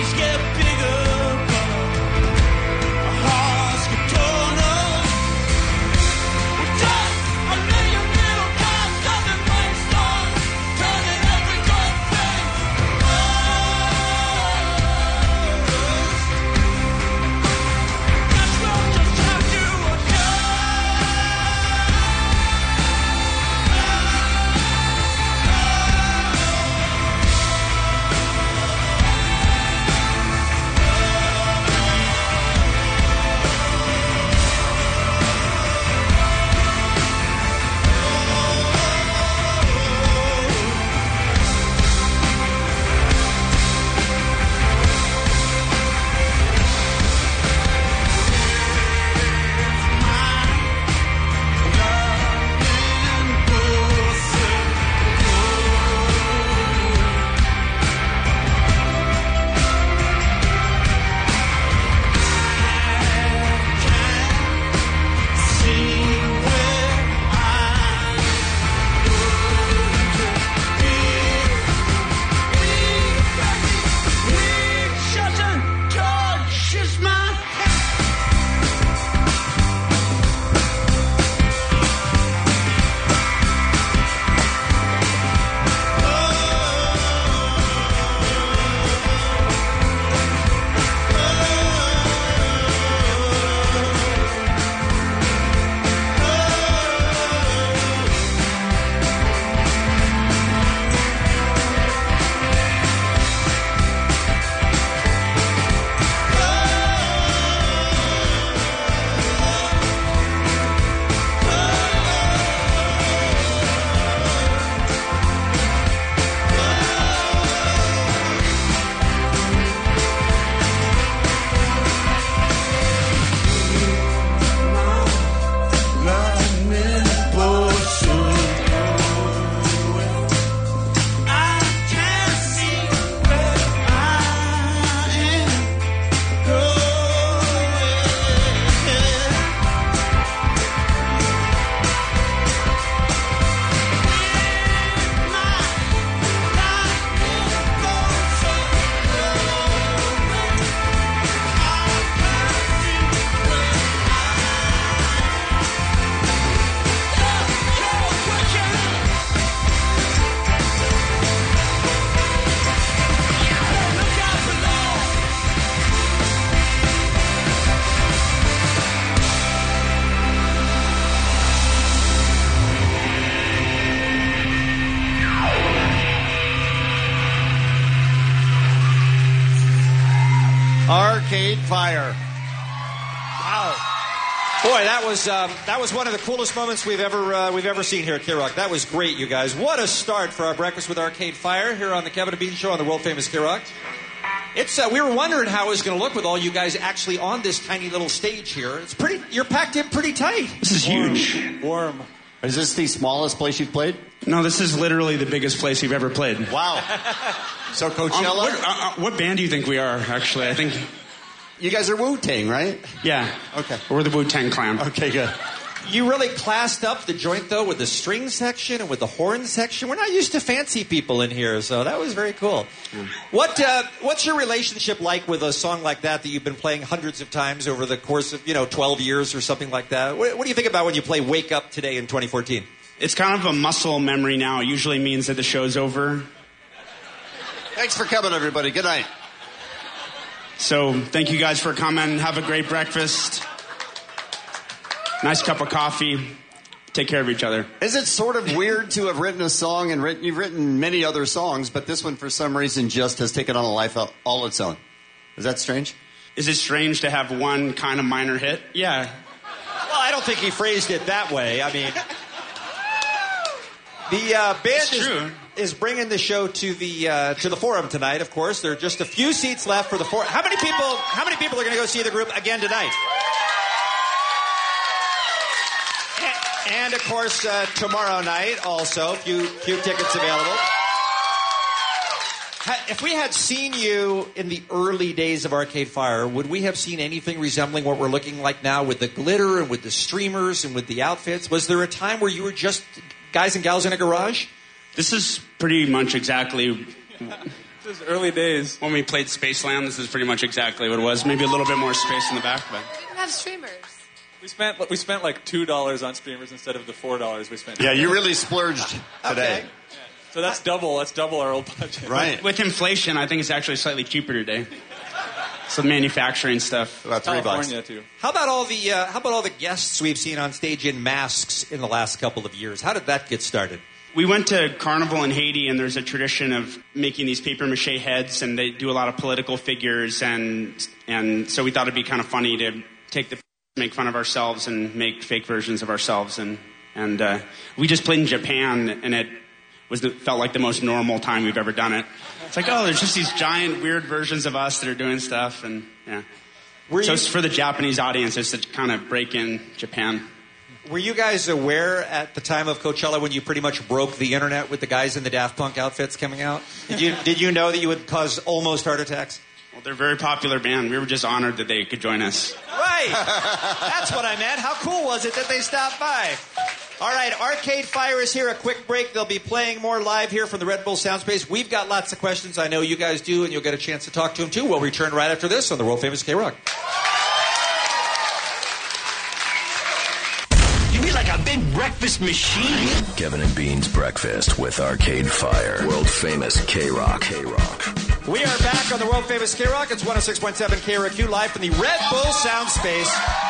trees get bigger, but our hearts get taller. We're just a million little cats of the brainstorm, turning every good thing around. Guess we'll just have to Arcade Fire. Wow. Boy, that was um, that was one of the coolest moments we've ever uh, we've ever seen here at K-Rock. That was great, you guys. What a start for our Breakfast with Arcade Fire here on the Kevin and Bean Show on the world famous K-Rock. It's uh, we were wondering how it was going to look with all you guys actually on this tiny little stage here. It's pretty. You're packed in pretty tight. This is huge. Warm. Is this the smallest place you've played? No, this is literally the biggest place you've ever played. Wow. So Coachella? Um, what, uh, uh, what band do you think we are, actually? I think... You guys are Wu-Tang, right? Yeah. Okay. We're the Wu-Tang Clan. Okay, good. You really classed up the joint, though, with the string section and with the horn section. We're not used to fancy people in here, so that was very cool. Mm. What uh, What's your relationship like with a song like that that you've been playing hundreds of times over the course of, you know, twelve years or something like that? What, what do you think about when you play Wake Up today in twenty fourteen? It's kind of a muscle memory now. It usually means that the show's over. Thanks for coming, everybody. Good night. So, thank you guys for coming. Have a great breakfast. Nice cup of coffee. Take care of each other. Is it sort of weird to have written a song and written, you've written many other songs, but this one for some reason just has taken on a life all its own? Is that strange? Is it strange to have one kind of minor hit? Yeah. Well, I don't think he phrased it that way. I mean, the uh, band is, is bringing the show to the uh, to the Forum tonight. Of course, there are just a few seats left for the Forum. How many people? How many people are going to go see the group again tonight? And, of course, uh, tomorrow night also, few few tickets available. If we had seen you in the early days of Arcade Fire, would we have seen anything resembling what we're looking like now with the glitter and with the streamers and with the outfits? Was there a time where you were just guys and gals in a garage? This is pretty much exactly This is early days. When we played Spaceland, this is pretty much exactly what it was. Maybe a little bit more space in the back, but... We didn't have streamers. We spent we spent like two dollars on streamers instead of the four dollars we spent. Yeah, you really splurged today. Okay. Yeah. So that's double. That's double our old budget. Right. With inflation, I think it's actually slightly cheaper today. Some manufacturing stuff. About three bucks. California too. How about all the uh, How about all the guests we've seen on stage in masks in the last couple of years? How did that get started? We went to Carnival in Haiti, and there's a tradition of making these paper mache heads, and they do a lot of political figures, and and so we thought it'd be kind of funny to take the make fun of ourselves and make fake versions of ourselves, and and uh, we just played in Japan, and it was the, felt like the most normal time we've ever done it. It's like, oh, there's just these giant weird versions of us that are doing stuff, and yeah. Were so you- it's for the Japanese audience, it's to kind of break in Japan. Were you guys aware at the time of Coachella when you pretty much broke the internet with the guys in the Daft Punk outfits coming out? Did you Did you know that you would cause almost heart attacks? Well, they're a very popular band. We were just honored that they could join us. Right. That's what I meant. How cool was it that they stopped by? All right, Arcade Fire is here. A quick break. They'll be playing more live here from the Red Bull Soundspace. We've got lots of questions. I know you guys do, and you'll get a chance to talk to them, too. We'll return right after this on the world-famous K-Rock. You mean like a big breakfast machine? Kevin and Bean's Breakfast with Arcade Fire. World famous K-Rock. K-Rock. We are back on the world-famous K-Rock. It's one oh six point seven K R Q live from the Red Bull Soundspace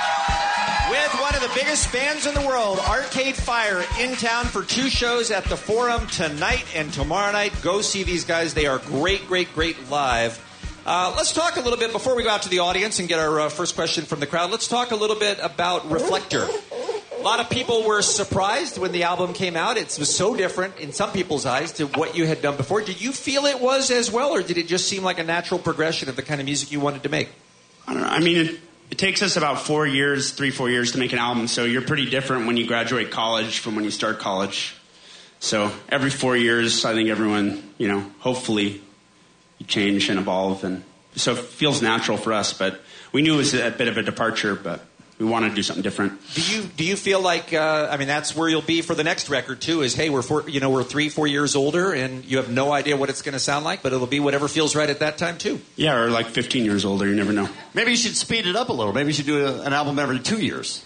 with one of the biggest bands in the world, Arcade Fire, in town for two shows at the Forum tonight and tomorrow night. Go see these guys. They are great, great, great live. Uh, let's talk a little bit, before we go out to the audience and get our uh, first question from the crowd, let's talk a little bit about Reflector. A lot of people were surprised when the album came out. It was so different in some people's eyes to what you had done before. Did you feel it was as well, or did it just seem like a natural progression of the kind of music you wanted to make? I don't know. I mean, it, it takes us about four years, three, four years to make an album. So you're pretty different when you graduate college from when you start college. So every four years, I think everyone, you know, hopefully you change and evolve. And so it feels natural for us. But we knew it was a bit of a departure, but we wanted to do something different. Do you do you feel like uh, I mean that's where you'll be for the next record too? Is hey we're four, you know we're three four years older and you have no idea what it's going to sound like, but it'll be whatever feels right at that time too. Yeah, or like fifteen years older. You never know. Maybe you should speed it up a little. Maybe you should do a, an album every two years.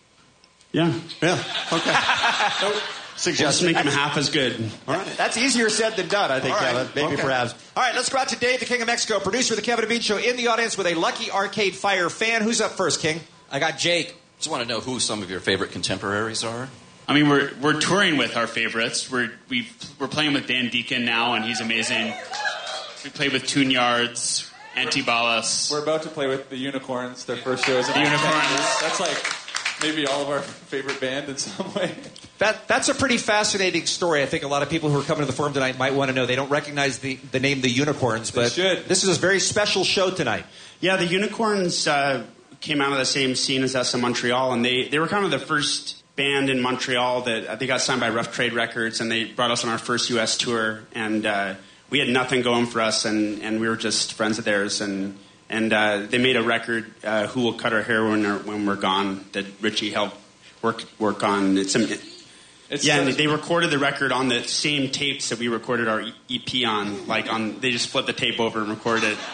Yeah. Yeah. Okay. Just make them half as good. All right. That's easier said than done, I think, All right. Kevin. Maybe Okay. perhaps. All right, let's go out to Dave, the King of Mexico, producer of the Kevin and Bean Show, in the audience with a lucky Arcade Fire fan. Who's up first, King? I got Jake. Just want to know who some of your favorite contemporaries are. I mean, we're we're touring with our favorites. We're we we're playing with Dan Deacon now, and he's amazing. We played with Tune Yards, Antibalas. We're about to play with the Unicorns. Their first show is in The Unicorns. That's like maybe all of our favorite band in some way. That That's a pretty fascinating story. I think a lot of people who are coming to the Forum tonight might want to know. They don't recognize the, the name The Unicorns, but this is a very special show tonight. Yeah, the Unicorns uh, came out of the same scene as us in Montreal, and they, they were kind of the first band in Montreal that they got signed by Rough Trade Records, and they brought us on our first U S tour, and uh, we had nothing going for us, and, and we were just friends of theirs, and and uh, they made a record, uh, Who Will Cut Our Hair When, We're- when We're Gone, that Richie helped work work on. It's, it, It's yeah, and such- they recorded the record on the same tapes that we recorded our E P on. Like on, they just flipped the tape over and recorded it.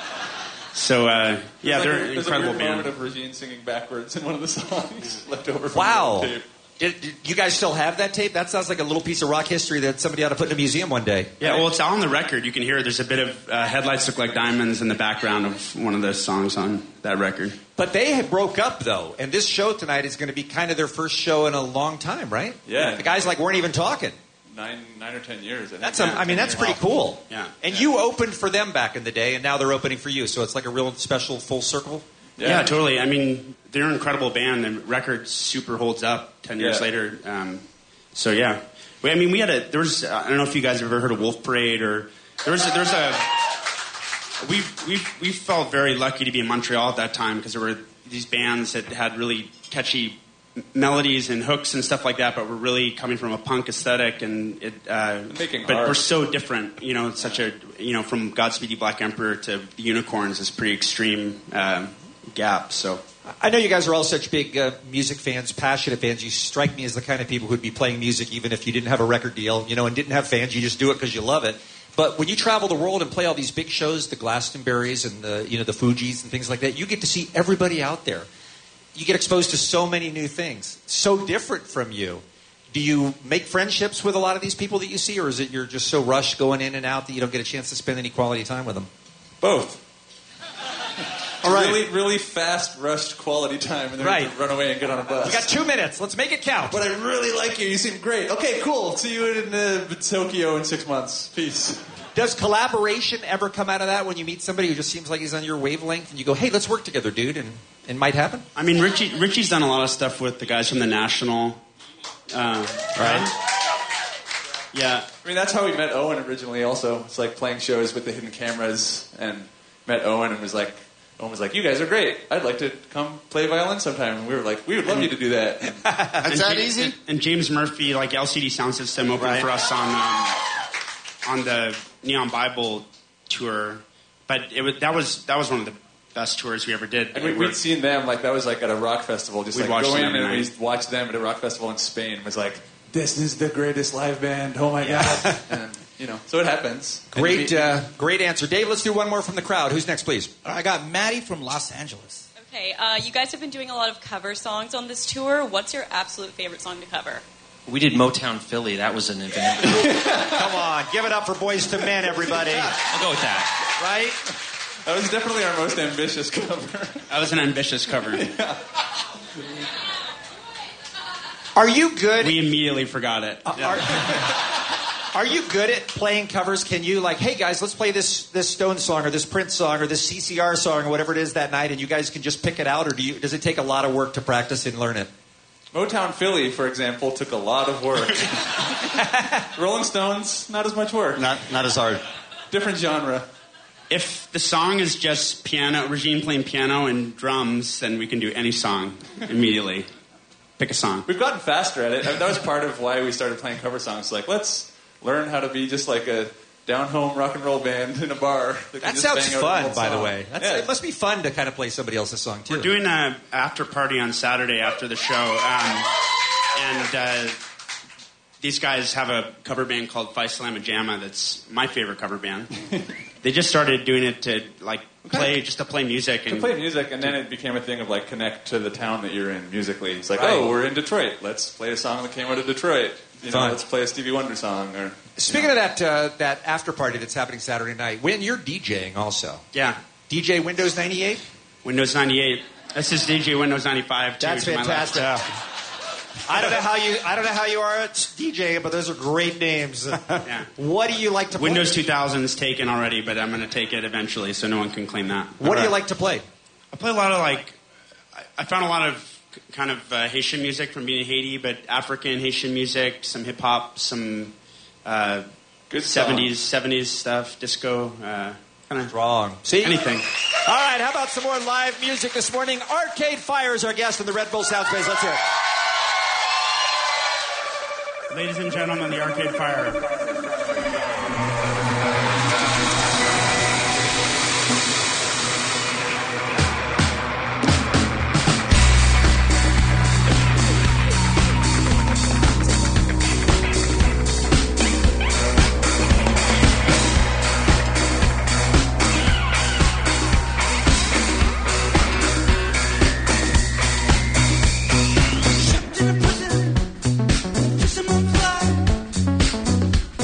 So uh, yeah, There's they're like a, an there's incredible a weird band. moment of Regine singing backwards in one of the songs left over from Wow. the tape. Did, did you guys still have that tape? That sounds like a little piece of rock history that somebody ought to put in a museum one day. Yeah, well, it's on the record. You can hear there's a bit of uh, Headlights Look Like Diamonds in the background of one of the songs on that record. But they had broke up, though, and this show tonight is going to be kind of their first show in a long time, right? Yeah. The guys like weren't even talking. Nine, nine or ten years. I think. That's, a, I mean, that's pretty cool. Yeah. And you opened for them back in the day, and now they're opening for you. So it's like a real special full circle. Yeah. totally. I mean, they're an incredible band. The record super holds up ten years Yeah. later. Um, so yeah, we, I mean, we had a there was I don't know if you guys have ever heard of Wolf Parade or there was a, there's a we we we felt very lucky to be in Montreal at that time because there were these bands that had really catchy melodies and hooks and stuff like that, but we're really coming from a punk aesthetic and it. Uh, Making but art. we're so different, you know. It's such a you know from Godspeed You Black Emperor to the Unicorns is pretty extreme uh, gap. So I know you guys are all such big uh, music fans, passionate fans. You strike me as the kind of people who'd be playing music even if you didn't have a record deal, you know, and didn't have fans. You just do it because you love it. But when you travel the world and play all these big shows, the Glastonburys and the you know the Fujis and things like that, you get to see everybody out there. You get exposed to so many new things, so different from you. Do you make friendships with a lot of these people that you see, or is it you're just so rushed going in and out that you don't get a chance to spend any quality time with them? Both. All right. Really, really fast, rushed quality time, and then Right. we can run away and get on a bus. We got two minutes. Let's make it count. But I really like you. You seem great. Okay, cool. See you in uh, Tokyo in six months. Peace. Does collaboration ever come out of that when you meet somebody who just seems like he's on your wavelength and you go, hey, let's work together, dude, and it might happen? I mean, Richie Richie's done a lot of stuff with the guys from the National. Uh, right? Yeah. I mean, that's how we met Owen originally also. It's like playing shows with the hidden cameras and met Owen and was like, Owen was like, you guys are great. I'd like to come play violin sometime. And we were like, we would love you to do that. That's that easy? And, and James Murphy, like L C D Sound System, opened Right. for us on um, on the Neon Bible tour. But it was, that was that was one of the best tours we ever did. And we, We're- we'd seen them, like, that was like at a rock festival. Just We'd like watched going them in every and night. we watched them at a rock festival in Spain. It was like, this is the greatest live band. Oh my God. And, you know, so it happens. Great, uh, great answer. Dave, let's do one more from the crowd. Who's next, please? I got Maddie from Los Angeles. Okay, uh, you guys have been doing a lot of cover songs on this tour. What's your absolute favorite song to cover? We did Motown Philly. That was an event. Come on, give it up for Boys to Men, everybody. I'll go with that. Right? That was definitely our most ambitious cover. That was an ambitious cover. Are you good? We immediately forgot it. Are, are you good at playing covers? Can you, like, hey, guys, let's play this this Stone song or this Prince song or this C C R song or whatever it is that night, and you guys can just pick it out, or do you, does it take a lot of work to practice and learn it? Motown Philly, for example, took a lot of work. Rolling Stones, not as much work. Not not as hard. Different genre. If the song is just piano, Regine playing piano and drums, then we can do any song immediately. Pick a song. We've gotten faster at it. I mean, that was part of why we started playing cover songs. Like, let's learn how to be just like a down-home rock and roll band in a bar. That, can That just sounds bang out an fun, old by the song. way. That's, Yeah. It must be fun to kind of play somebody else's song, too. We're doing a after party on Saturday after the show, um, and uh, these guys have a cover band called Phi Slamma Jamma. That's my favorite cover band. They just started doing it to like play, just to play music To and play music, and then it became a thing of like connect to the town that you're in musically. It's like, Right. oh, we're in Detroit. Let's play a song that came out of Detroit. You know, Fun. let's play a Stevie Wonder song. Or Speaking of that uh, that after party that's happening Saturday night, when you're DJing also. yeah, D J Windows ninety-eight? Windows ninety-eight. This is D J Windows ninety-five. Too, That's to my left. fantastic. I don't know how you I don't know how you are at DJing, but those are great names. Yeah. What do you like to play? Windows two thousand is taken already, but I'm going to take it eventually, so no one can claim that. What do you Alright. like to play? I play a lot of like. I- I found a lot of k- kind of uh, Haitian music from being in Haiti, but African Haitian music, some hip hop, some uh, Good song. seventies seventies stuff, disco, uh, kind of wrong. See anything. All right, how about some more live music this morning? Arcade Fire is our guest in the Red Bull Soundspace. Let's hear it. Ladies and gentlemen, the Arcade Fire. Shipped in a prison, fisherman fly.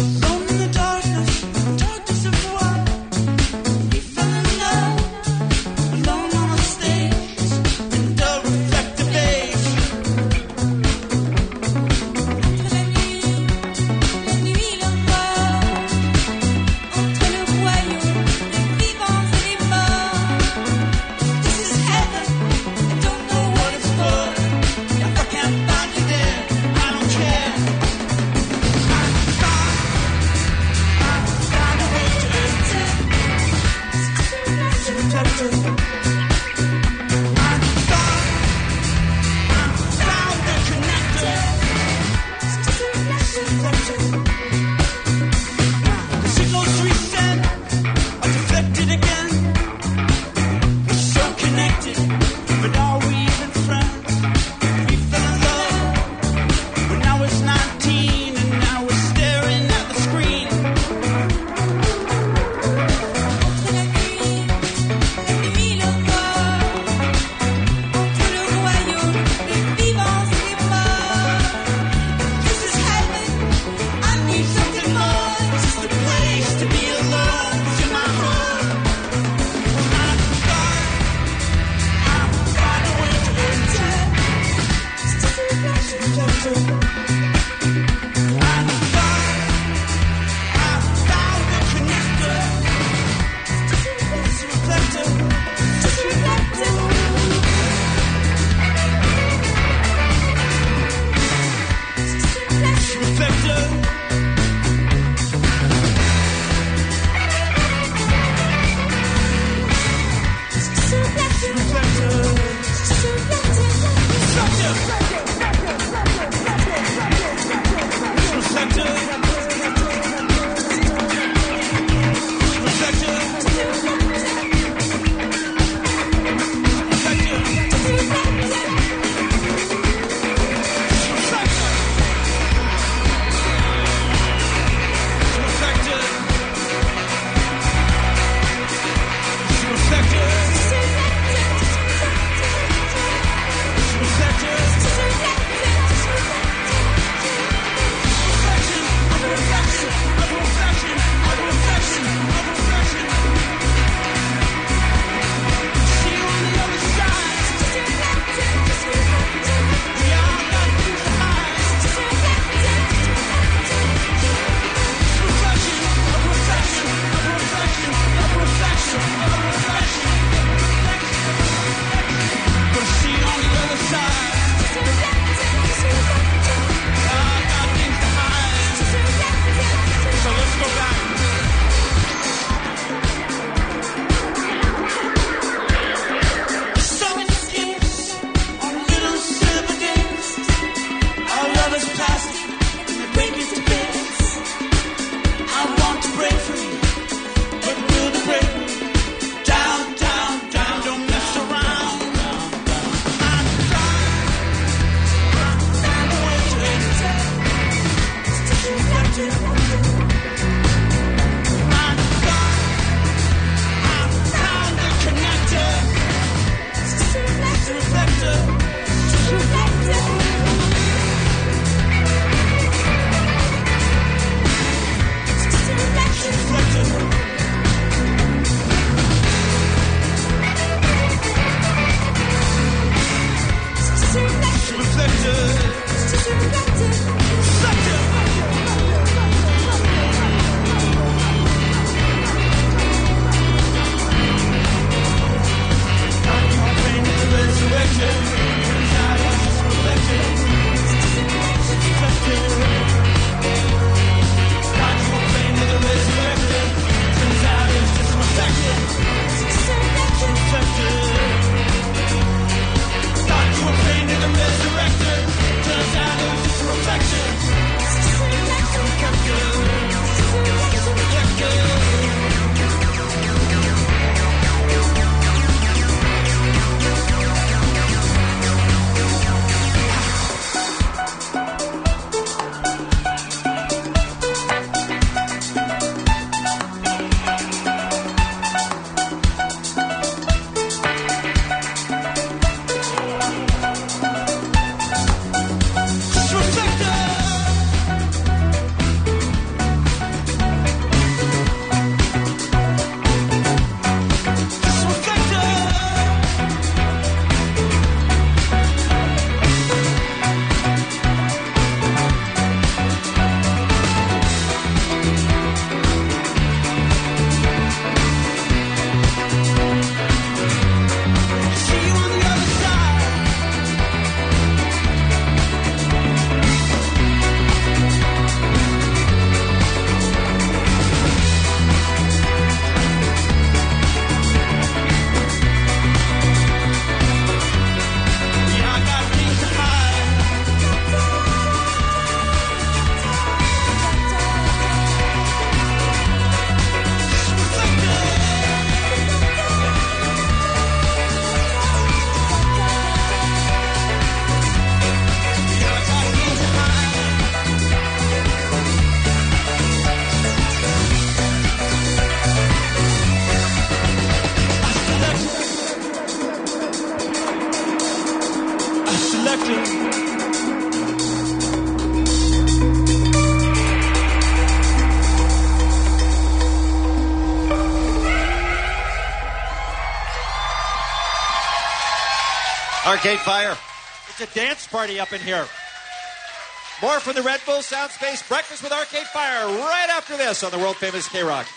Arcade Fire. It's a dance party up in here. More from the Red Bull Soundspace Breakfast with Arcade Fire right after this on the world-famous K-Rock.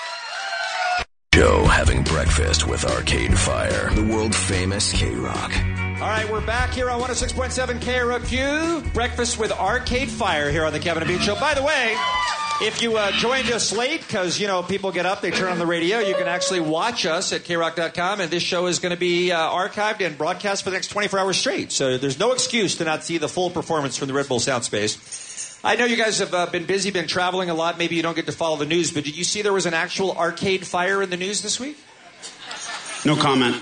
Joe having breakfast with Arcade Fire, the world-famous K-Rock. All right, we're back here on one oh six point seven K R O Q. Breakfast with Arcade Fire here on the Kevin and Bean Show. By the way, if you uh, joined us late, because, you know, people get up, they turn on the radio, you can actually watch us at K rock dot com, and this show is going to be uh, archived and broadcast for the next twenty-four hours straight. So there's no excuse to not see the full performance from the Red Bull Soundspace. I know you guys have uh, been busy, been traveling a lot. Maybe you don't get to follow the news, but did you see there was an actual Arcade Fire in the news this week? No comment.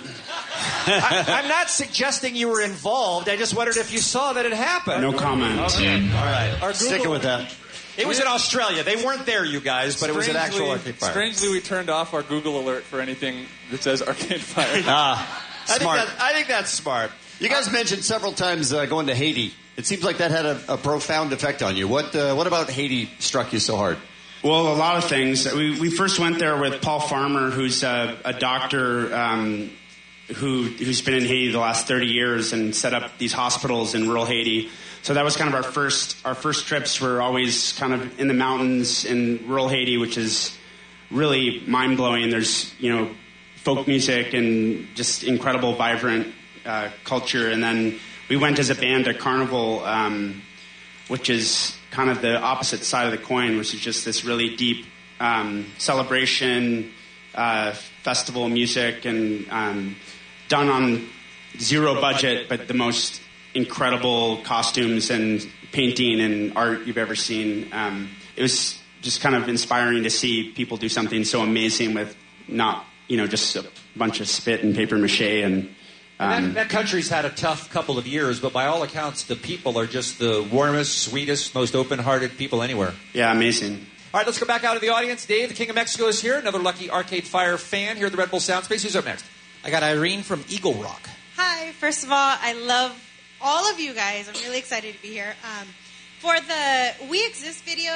I, I'm not suggesting you were involved. I just wondered if you saw that it happened. No comment. Okay. All right. Our Google- Sticking with that. It was in Australia. They weren't there, you guys, but it was an actual Arcade Fire. Strangely, we turned off our Google alert for anything that says Arcade Fire. Ah, I think, smart. that, I think that's smart. You guys mentioned several times uh, going to Haiti. It seems like that had a, a profound effect on you. What uh, What about Haiti struck you so hard? Well, a lot of things. We, we first went there with Paul Farmer, who's a, a doctor um, who, who's been in Haiti the last thirty years and set up these hospitals in rural Haiti. So that was kind of our first, our first trips were always kind of in the mountains in rural Haiti, which is really mind-blowing. There's, you know, folk music and just incredible, vibrant uh, culture. And then we went as a band to Carnival, um, which is kind of the opposite side of the coin, which is just this really deep um, celebration, uh, festival music, and um, done on zero budget, but the most incredible costumes and painting and art you've ever seen. Um, it was just kind of inspiring to see people do something so amazing with not, you know, just a bunch of spit and paper mache. And, um, and that, that country's had a tough couple of years, but by all accounts, the people are just the warmest, sweetest, most open-hearted people anywhere. Yeah, amazing. All right, let's go back out to the audience. Dave, the King of Mexico, is here. Another lucky Arcade Fire fan here at the Red Bull Soundspace. Who's up next? I got Irene from Eagle Rock. Hi. First of all, I love all of you guys. I'm really excited to be here. Um, for the We Exist video,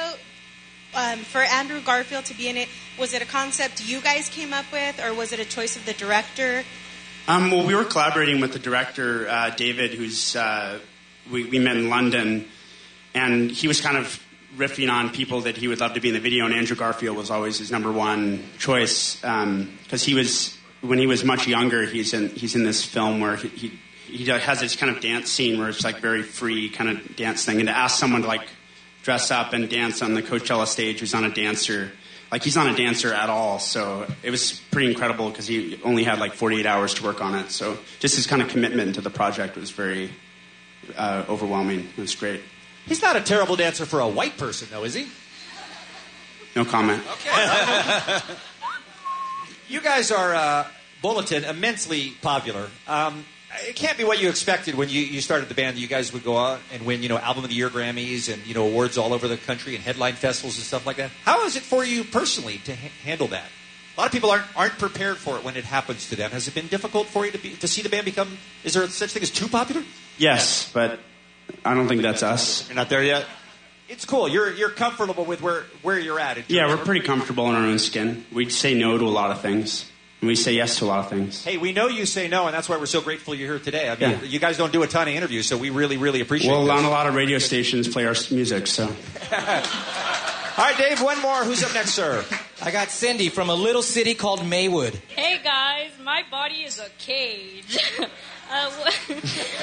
um, for Andrew Garfield to be in it, was it a concept you guys came up with, or was it a choice of the director? Um, well, we were collaborating with the director, uh, David, who's uh, we, we met in London, and he was kind of riffing on people that he would love to be in the video, and Andrew Garfield was always his number one choice, because um, he was, when he was much younger, he's in, he's in this film where he, he he has this kind of dance scene where it's like very free kind of dance thing. And to ask someone to like dress up and dance on the Coachella stage who's not a dancer, like he's not a dancer at all. So it was pretty incredible because he only had like forty-eight hours to work on it. So just his kind of commitment to the project was very uh, overwhelming. It was great. He's not a terrible dancer for a white person, though, is he? No comment. Okay. You guys are, uh, Bulletin, immensely popular. Um, It can't be what you expected when you, you started the band. You guys would go out and win, you know, Album of the Year Grammys and, you know, awards all over the country and headline festivals and stuff like that. How is it for you personally to ha- handle that? A lot of people aren't aren't prepared for it when it happens to them. Has it been difficult for you to be, to see the band become? Is there such thing as too popular? Yes, but I don't think that's us. You're not there yet. It's cool. You're you're comfortable with where where you're at. Yeah, we're pretty comfortable in our own skin. We say no to a lot of things. And we say yes to a lot of things. Hey, we know you say no, and that's why we're so grateful you're here today. I mean, Yeah. you guys don't do a ton of interviews, so we really, really appreciate it. Well, this. not a lot of radio stations play our music, so. All right, Dave, one more. Who's up next, sir? I got Cindy from a little city called Maywood. Hey guys, my body is a cage. uh, wh-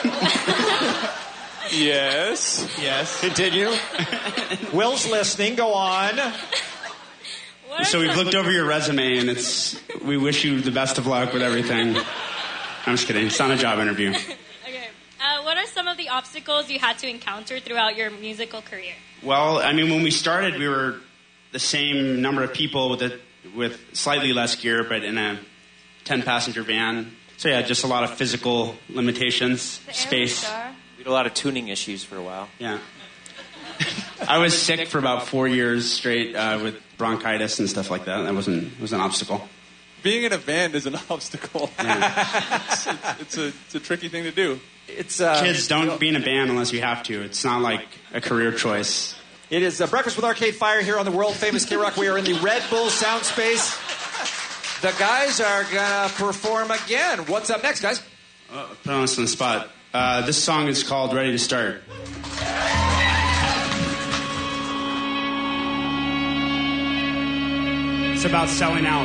Yes. Yes. Continue. Will's listening. Go on. So we've looked over your resume, and it's. We wish you the best of luck with everything. I'm just kidding. It's not a job interview. okay. Uh, what are some of the obstacles you had to encounter throughout your musical career? Well, I mean, when we started, we were the same number of people with a, with slightly less gear, but in a ten-passenger van. So yeah, just a lot of physical limitations, space. We had a lot of tuning issues for a while. Yeah. I was sick for about four years straight uh, with bronchitis and stuff like that. That wasn't was an obstacle. Being in a band is an obstacle. it's, it's, it's, a, it's a tricky thing to do. It's uh, Kids, don't be in a band unless you have to. It's not like a career choice. It is uh, Breakfast with Arcade Fire here on the world famous K-Rock. We are in the Red Bull Sound Space. The guys are gonna perform again. What's up next, guys? Uh, put on us on the spot. Uh, this song is called "Ready to Start." It's about selling out.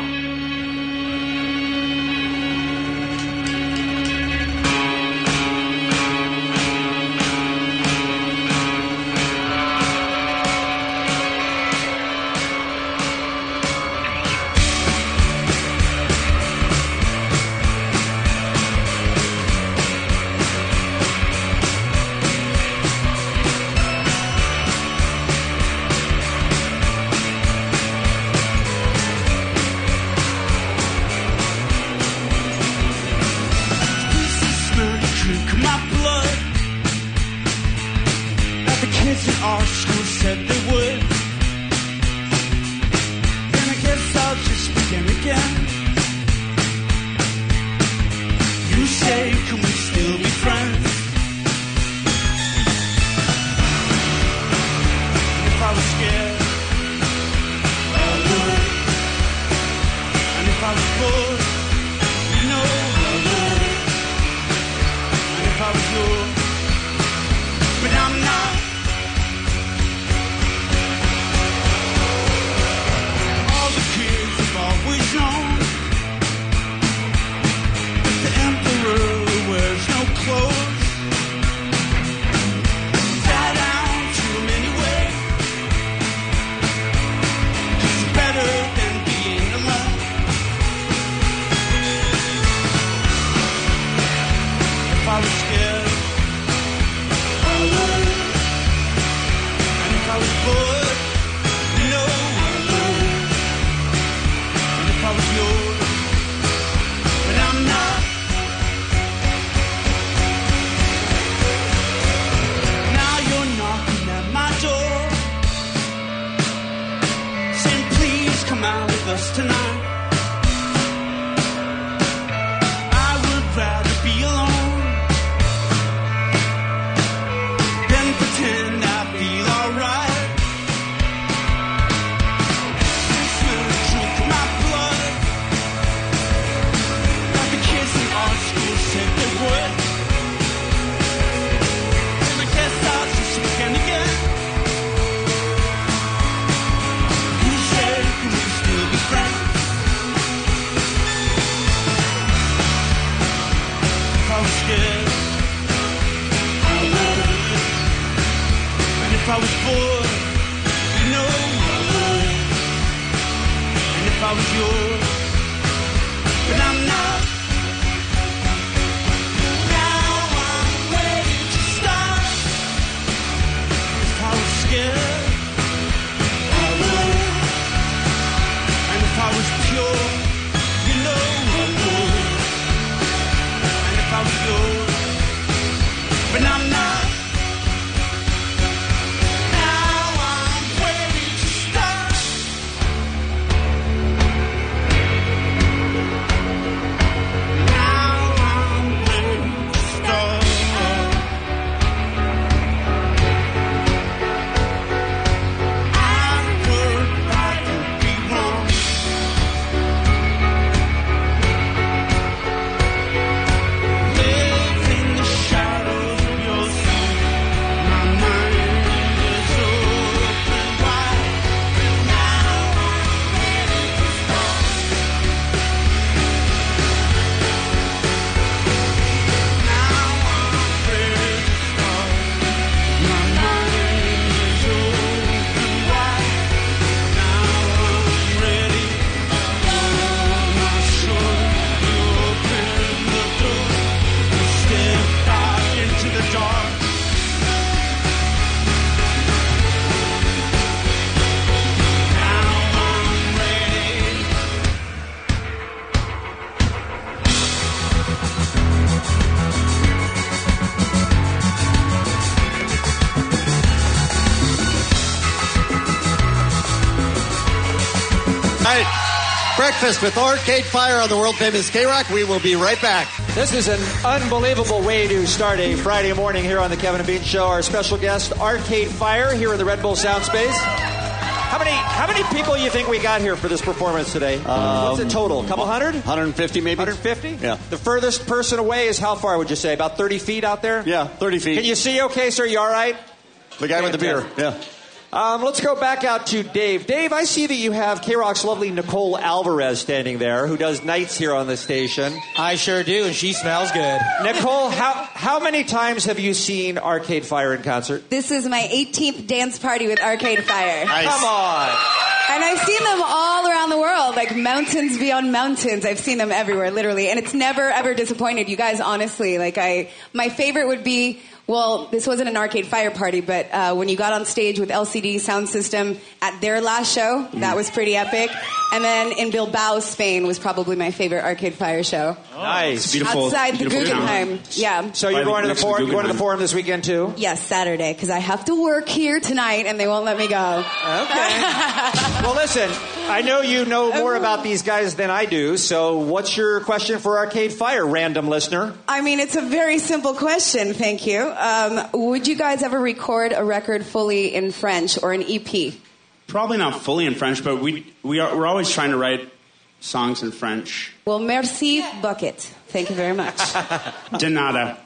Breakfast with Arcade Fire on the world-famous K-Rock. We will be right back. This is an unbelievable way to start a Friday morning here on the Kevin and Bean Show. Our special guest, Arcade Fire, here in the Red Bull Sound Space. How many how many people you think we got here for this performance today? Um, What's the total? A couple hundred? one hundred fifty maybe. one hundred fifty? Yeah. The furthest person away is how far, would you say? About thirty feet out there? Yeah, thirty feet. Can you see okay, sir? You all right? The guy with the beer, yeah. Um, let's go back out to Dave. Dave, I see that you have K-Rock's lovely Nicole Alvarez standing there, who does nights here on the station. I sure do, and she smells good. Nicole, how how many times have you seen Arcade Fire in concert? This is my eighteenth dance party with Arcade Fire. Nice. Come on. And I've seen them all around the world, like mountains beyond mountains. I've seen them everywhere, literally. And it's never, ever disappointed. You guys, honestly, like I, my favorite would be, well, this wasn't an Arcade Fire party, but uh, when you got on stage with L C D Sound System at their last show, that was pretty epic. And then in Bilbao, Spain, was probably my favorite Arcade Fire show. Oh, nice. Beautiful, outside the beautiful Guggenheim. town. Yeah. So you're going to the Next to forum? You're going to the Guggenheim. forum this weekend too? Yes, Saturday, because I have to work here tonight, and they won't let me go. Okay. Well, listen, I know you know more about these guys than I do, so what's your question for Arcade Fire, random listener? I mean, it's a very simple question, thank you. Um, would you guys ever record a record fully in French or an E P? Probably not fully in French, but we we are we're always trying to write songs in French. Well, merci, Bucket. Thank you very much. De nada.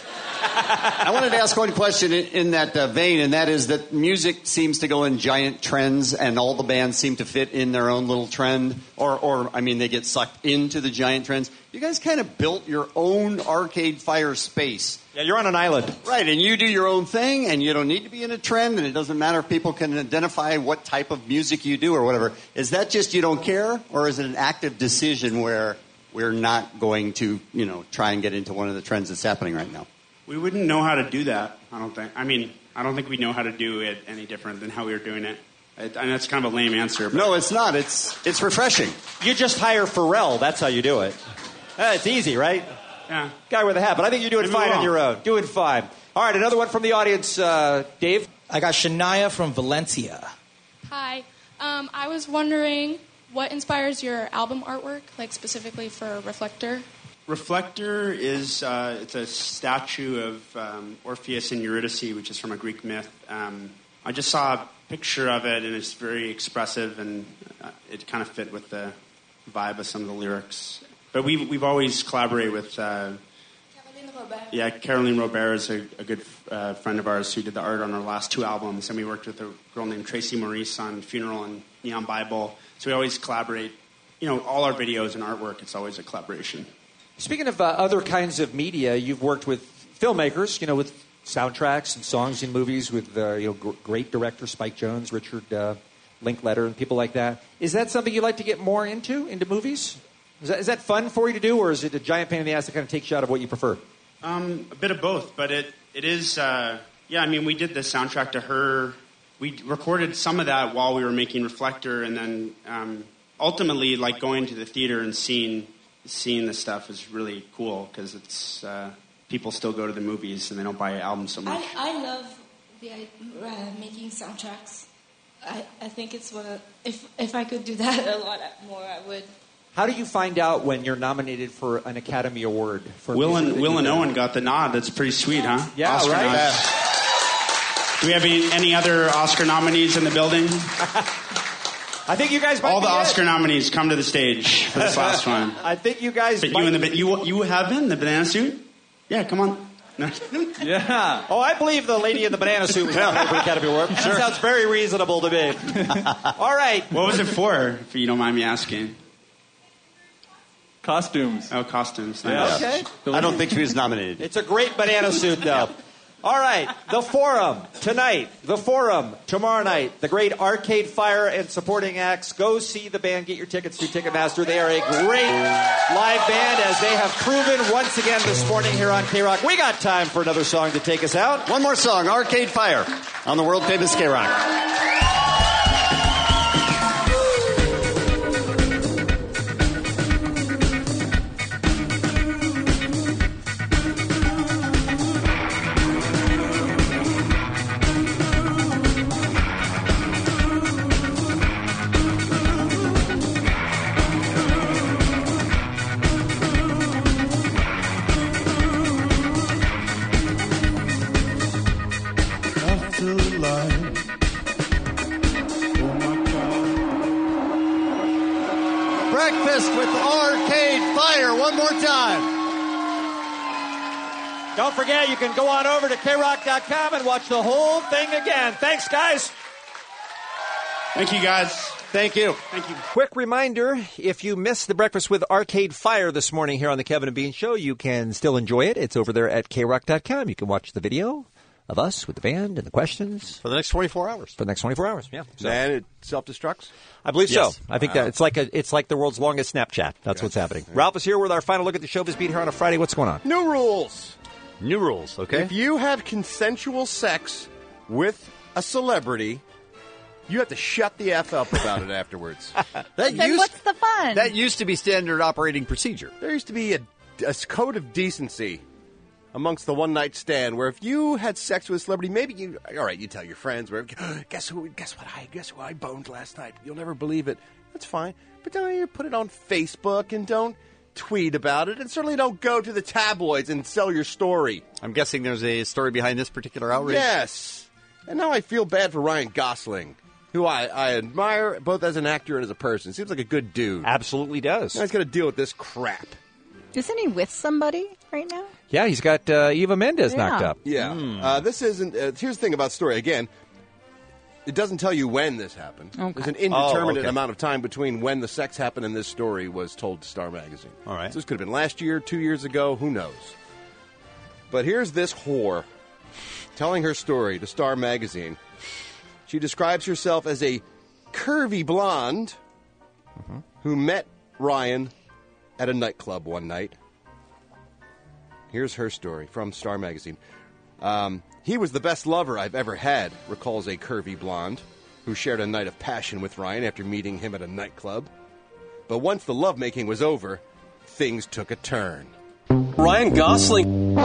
I wanted to ask one question in, in that uh, vein, and that is that music seems to go in giant trends, and all the bands seem to fit in their own little trend, or, or I mean, they get sucked into the giant trends. You guys kind of built your own Arcade Fire space. Yeah, you're on an island. Right, and you do your own thing, and you don't need to be in a trend, and it doesn't matter if people can identify what type of music you do or whatever. Is that just you don't care, or is it an active decision where we're not going to, you know, try and get into one of the trends that's happening right now? We wouldn't know how to do that, I don't think. I mean, I don't think we know how to do it any different than how we were doing it. It and that's kind of a lame answer. But No, it's not. It's it's refreshing. You just hire Pharrell. That's how you do it. Uh, it's easy, right? Yeah. Guy with a hat. But I think you're doing Maybe fine we're on your own. Doing fine. All right, another one from the audience. Uh, Dave? I got Shania from Valencia. Hi. Um, I was wondering what inspires your album artwork, like specifically for Reflector? Reflector is uh, it's a statue of um, Orpheus and Eurydice, which is from a Greek myth. Um, I just saw a picture of it, and it's very expressive, and uh, it kind of fit with the vibe of some of the lyrics. But we've we've always collaborated with. Uh, Yeah, Caroline Robert is a, a good uh, friend of ours who did the art on our last two albums, and we worked with a girl named Tracy Maurice on Funeral and Neon Bible. So we always collaborate. You know, all our videos and artwork, it's always a collaboration. Speaking of uh, other kinds of media, you've worked with filmmakers, you know, with soundtracks and songs in movies with uh, you know gr- great director Spike Jonze, Richard uh, Linklater, and people like that. Is that something you'd like to get more into, into movies? Is that, is that fun for you to do, or is it a giant pain in the ass that kind of takes you out of what you prefer? Um, a bit of both, but it it is. Uh, yeah, I mean, we did the soundtrack to Her. We recorded some of that while we were making Reflector, and then um, ultimately, like going to the theater and seeing seeing the stuff is really cool because it's uh, people still go to the movies and they don't buy albums so much. I, I love the uh, making soundtracks. I, I think it's one of, if if I could do that a lot more, I would. How do you find out when you're nominated for an Academy Award? For Will music and that Will you've and done? Owen got the nod. That's pretty sweet, huh? Yeah, Oscar right? nods. Do we have any, any other Oscar nominees in the building? I think you guys might all the be Oscar it. nominees come to the stage for this last one. I think you guys. But might you in the you you have been the banana suit? Yeah, come on. No. Yeah. Oh, I believe the lady in the banana suit was nominated for the Academy Award. Sure. That sounds very reasonable to me. All right. What was it for, if you don't mind me asking? Costumes. Oh, costumes. Yeah. Nice. Okay. I don't think he was nominated. It's a great banana suit, though. All right, the Forum tonight, the Forum tomorrow night, the great Arcade Fire and supporting acts. Go see the band, get your tickets through Ticketmaster. They are a great live band, as they have proven once again this morning here on K-Rock. We got time for another song to take us out. One more song, Arcade Fire, on the world-famous K-Rock. Fire one more time. Don't forget, you can go on over to K rock dot com and watch the whole thing again. Thanks, guys. Thank you, guys. Thank you. Thank you. Quick reminder, if you missed the Breakfast with Arcade Fire this morning here on the Kevin and Bean Show, you can still enjoy it. It's over there at K rock dot com. You can watch the video of us with the band and the questions. For the next twenty-four hours. For the next twenty-four hours, yeah. So. And it self-destructs? I believe Yes. so. I think Wow. that it's like a, it's like the world's longest Snapchat. That's Yes. what's happening. Ralph is here with our final look at the Showbiz Beat here on a Friday. What's going on? New rules. New rules, okay? If you have consensual sex with a celebrity, you have to shut the F up about it afterwards. That Then used, what's the fun? That used to be standard operating procedure. There used to be a, a code of decency amongst the one-night stand where if you had sex with a celebrity, maybe you, all right, you tell your friends, where, guess who, guess what I, guess who I boned last night. You'll never believe it. That's fine. But don't you put it on Facebook and don't tweet about it, and certainly don't go to the tabloids and sell your story. I'm guessing there's a story behind this particular outrage. Yes. And now I feel bad for Ryan Gosling, who I, I admire both as an actor and as a person. Seems like a good dude. Absolutely does. Now he's got to deal with this crap. Isn't he with somebody right now? Yeah, he's got uh, Eva Mendes Yeah. knocked up. Yeah. Uh, this isn't. Uh, here's the thing about the story. Again, it doesn't tell you when this happened. Okay. There's an indeterminate Oh, okay. amount of time between when the sex happened and this story was told to Star Magazine. All right. So this could have been last year, two years ago, who knows? But here's this whore telling her story to Star Magazine. She describes herself as a curvy blonde Mm-hmm. who met Ryan at a nightclub one night. Here's her story from Star Magazine. Um, he was the best lover I've ever had, recalls a curvy blonde who shared a night of passion with Ryan after meeting him at a nightclub. But once the lovemaking was over, things took a turn. Ryan Gosling.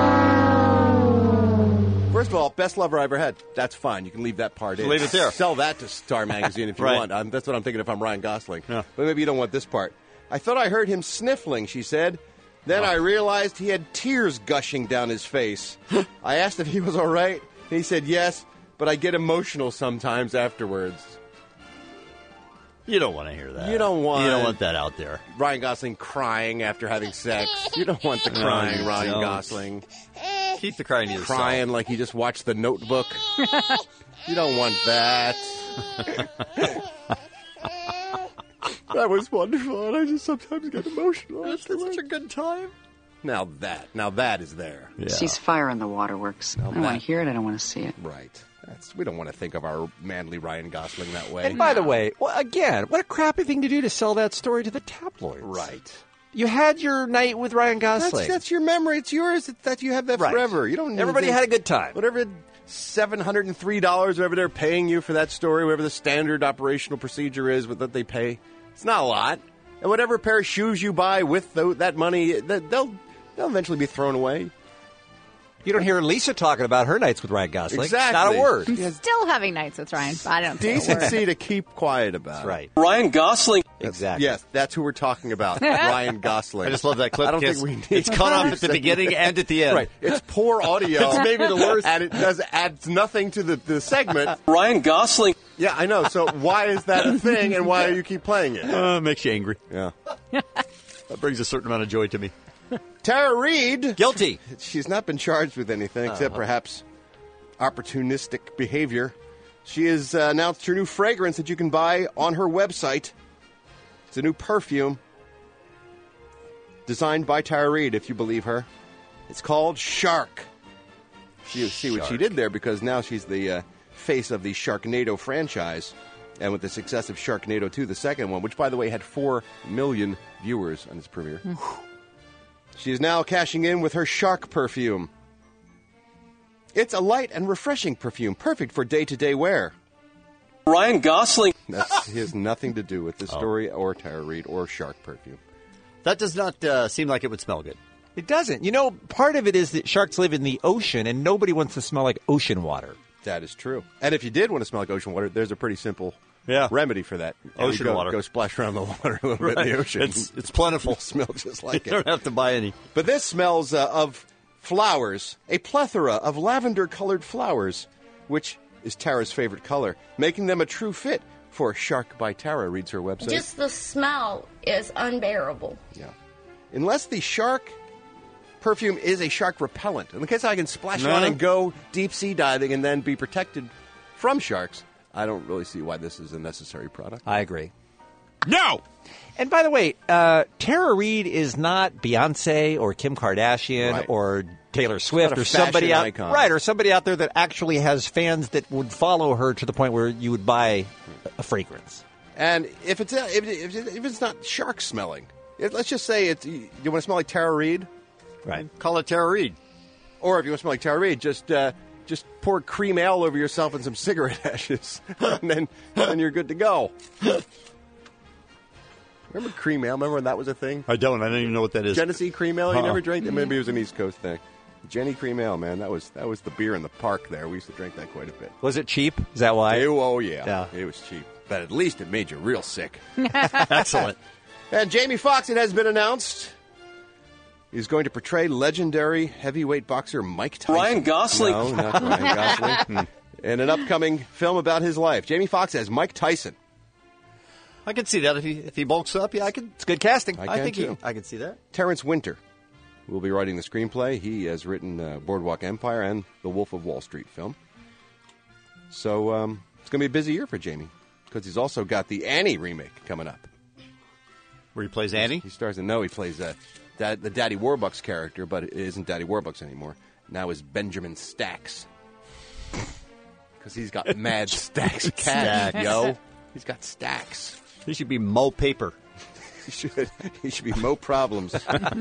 First of all, best lover I ever had. That's fine. You can leave that part in. Leave it there. Sell that to Star Magazine if you Right. want. Um, that's what I'm thinking if I'm Ryan Gosling. Yeah. But maybe you don't want this part. I thought I heard him sniffling, she said. Then I realized he had tears gushing down his face. I asked if he was all right, and he said yes, but I get emotional sometimes afterwards. You don't want to hear that. You don't want- You don't want that out there. Ryan Gosling crying after having sex. You don't want the No, crying you Ryan don't. Gosling. Keep the crying to yourself. Crying like he just watched The Notebook. You don't want that. That was wonderful, and I just sometimes get emotional. That's such a good time. Now that, now that is there. She's fire in the waterworks. I don't want that- to hear it. I don't want to see it. Right. That's, we don't want to think of our manly Ryan Gosling that way. And by the way, well, again, what a crappy thing to do to sell that story to the tabloids. Right. You had your night with Ryan Gosling. That's, that's your memory. It's yours. It's that you have that Right. forever. You don't. Need Everybody to- had a good time. Whatever, seven hundred and three dollars, whatever they're paying you for that story, whatever the standard operational procedure is with that they pay. It's not a lot. And whatever pair of shoes you buy with tho- that money, th- they'll they'll eventually be thrown away. You don't hear Lisa talking about her nights with Ryan Gosling. Exactly. Not a word. I'm still having nights with Ryan, but I don't say a word. Decency to keep quiet about. That's right. Ryan Gosling. Exactly. Yes, that's who we're talking about. Ryan Gosling. I just love that clip. I don't because think we need it's cut off at the beginning and at the end. Right. It's poor audio. It's maybe the worst. And it does adds nothing to the, the segment. Ryan Gosling. Yeah, I know. So why is that a thing, and why do you keep playing it? Uh, makes you angry. Yeah. That brings a certain amount of joy to me. Tara Reid. Guilty. She's not been charged with anything except perhaps opportunistic behavior. She has uh, announced her new fragrance that you can buy on her website. It's a new perfume designed by Tara Reid, if you believe her. It's called Shark. You see what she did there, because now she's the uh, face of the Sharknado franchise. And with the success of Sharknado two, the second one, which, by the way, had four million viewers on its premiere. She is now cashing in with her Shark perfume. It's a light and refreshing perfume, perfect for day-to-day wear. Ryan Gosling. That's, it has nothing to do with the story or Tara Reid or Shark perfume. That does not uh, seem like it would smell good. It doesn't. You know, part of it is that sharks live in the ocean, and nobody wants to smell like ocean water. That is true. And if you did want to smell like ocean water, there's a pretty simple Yeah. remedy for that. Ocean You go, water. Go splash around the water a little bit in the Right. ocean. It's, it's plentiful. Smell just like You it. don't have to buy any. But this smells uh, of flowers, a plethora of lavender-colored flowers, which is Tara's favorite color, making them a true fit for Shark by Tara, reads her website. Just the smell is unbearable. Yeah. unless the shark perfume is a shark repellent. In the case I can splash No. on and go deep sea diving and then be protected from sharks, I don't really see why this is a necessary product. I agree. No! And by the way, uh, Tara Reid is not Beyonce or Kim Kardashian Right. or Taylor Swift not a or somebody fashion out icon. right or somebody out there that actually has fans that would follow her to the point where you would buy a fragrance. And if it's if, if, if it's not shark smelling, if, let's just say it's you want to smell like Tara Reid, right? Call it Tara Reid. Or if you want to smell like Tara Reid, just uh, just pour cream ale over yourself and some cigarette ashes, and then then you're good to go. Remember cream ale? Remember when that was a thing? I don't. I don't even know what that is. Genesee cream ale. You Uh-uh. never drank that? Maybe it was an East Coast thing. Jenny cream ale, man. That was that was the beer in the park there. We used to drink that quite a bit. Was it cheap? Is that why? It- oh yeah. Yeah. It was cheap, but at least it made you real sick. Excellent. And Jamie Foxx, it has been announced, is going to portray legendary heavyweight boxer Mike Tyson. Ryan Gosling. No, not Ryan Gosling. In an upcoming film about his life. Jamie Foxx as Mike Tyson. I can see that if he if he bulks up. Yeah, I can. It's good casting. I I, can think too. He, I can see that. Terrence Winter will be writing the screenplay. He has written uh, Boardwalk Empire and the Wolf of Wall Street film. So um, it's going to be a busy year for Jamie because he's also got the Annie remake coming up. Where he plays Annie? He stars in, no, he plays uh, Dad, the Daddy Warbucks character, but it isn't Daddy Warbucks anymore. Now is Benjamin Stacks. Because he's got mad stacks of cash, Stacks. yo. He's got stacks. He should be Mo Paper. He should. He should be Mo Problems.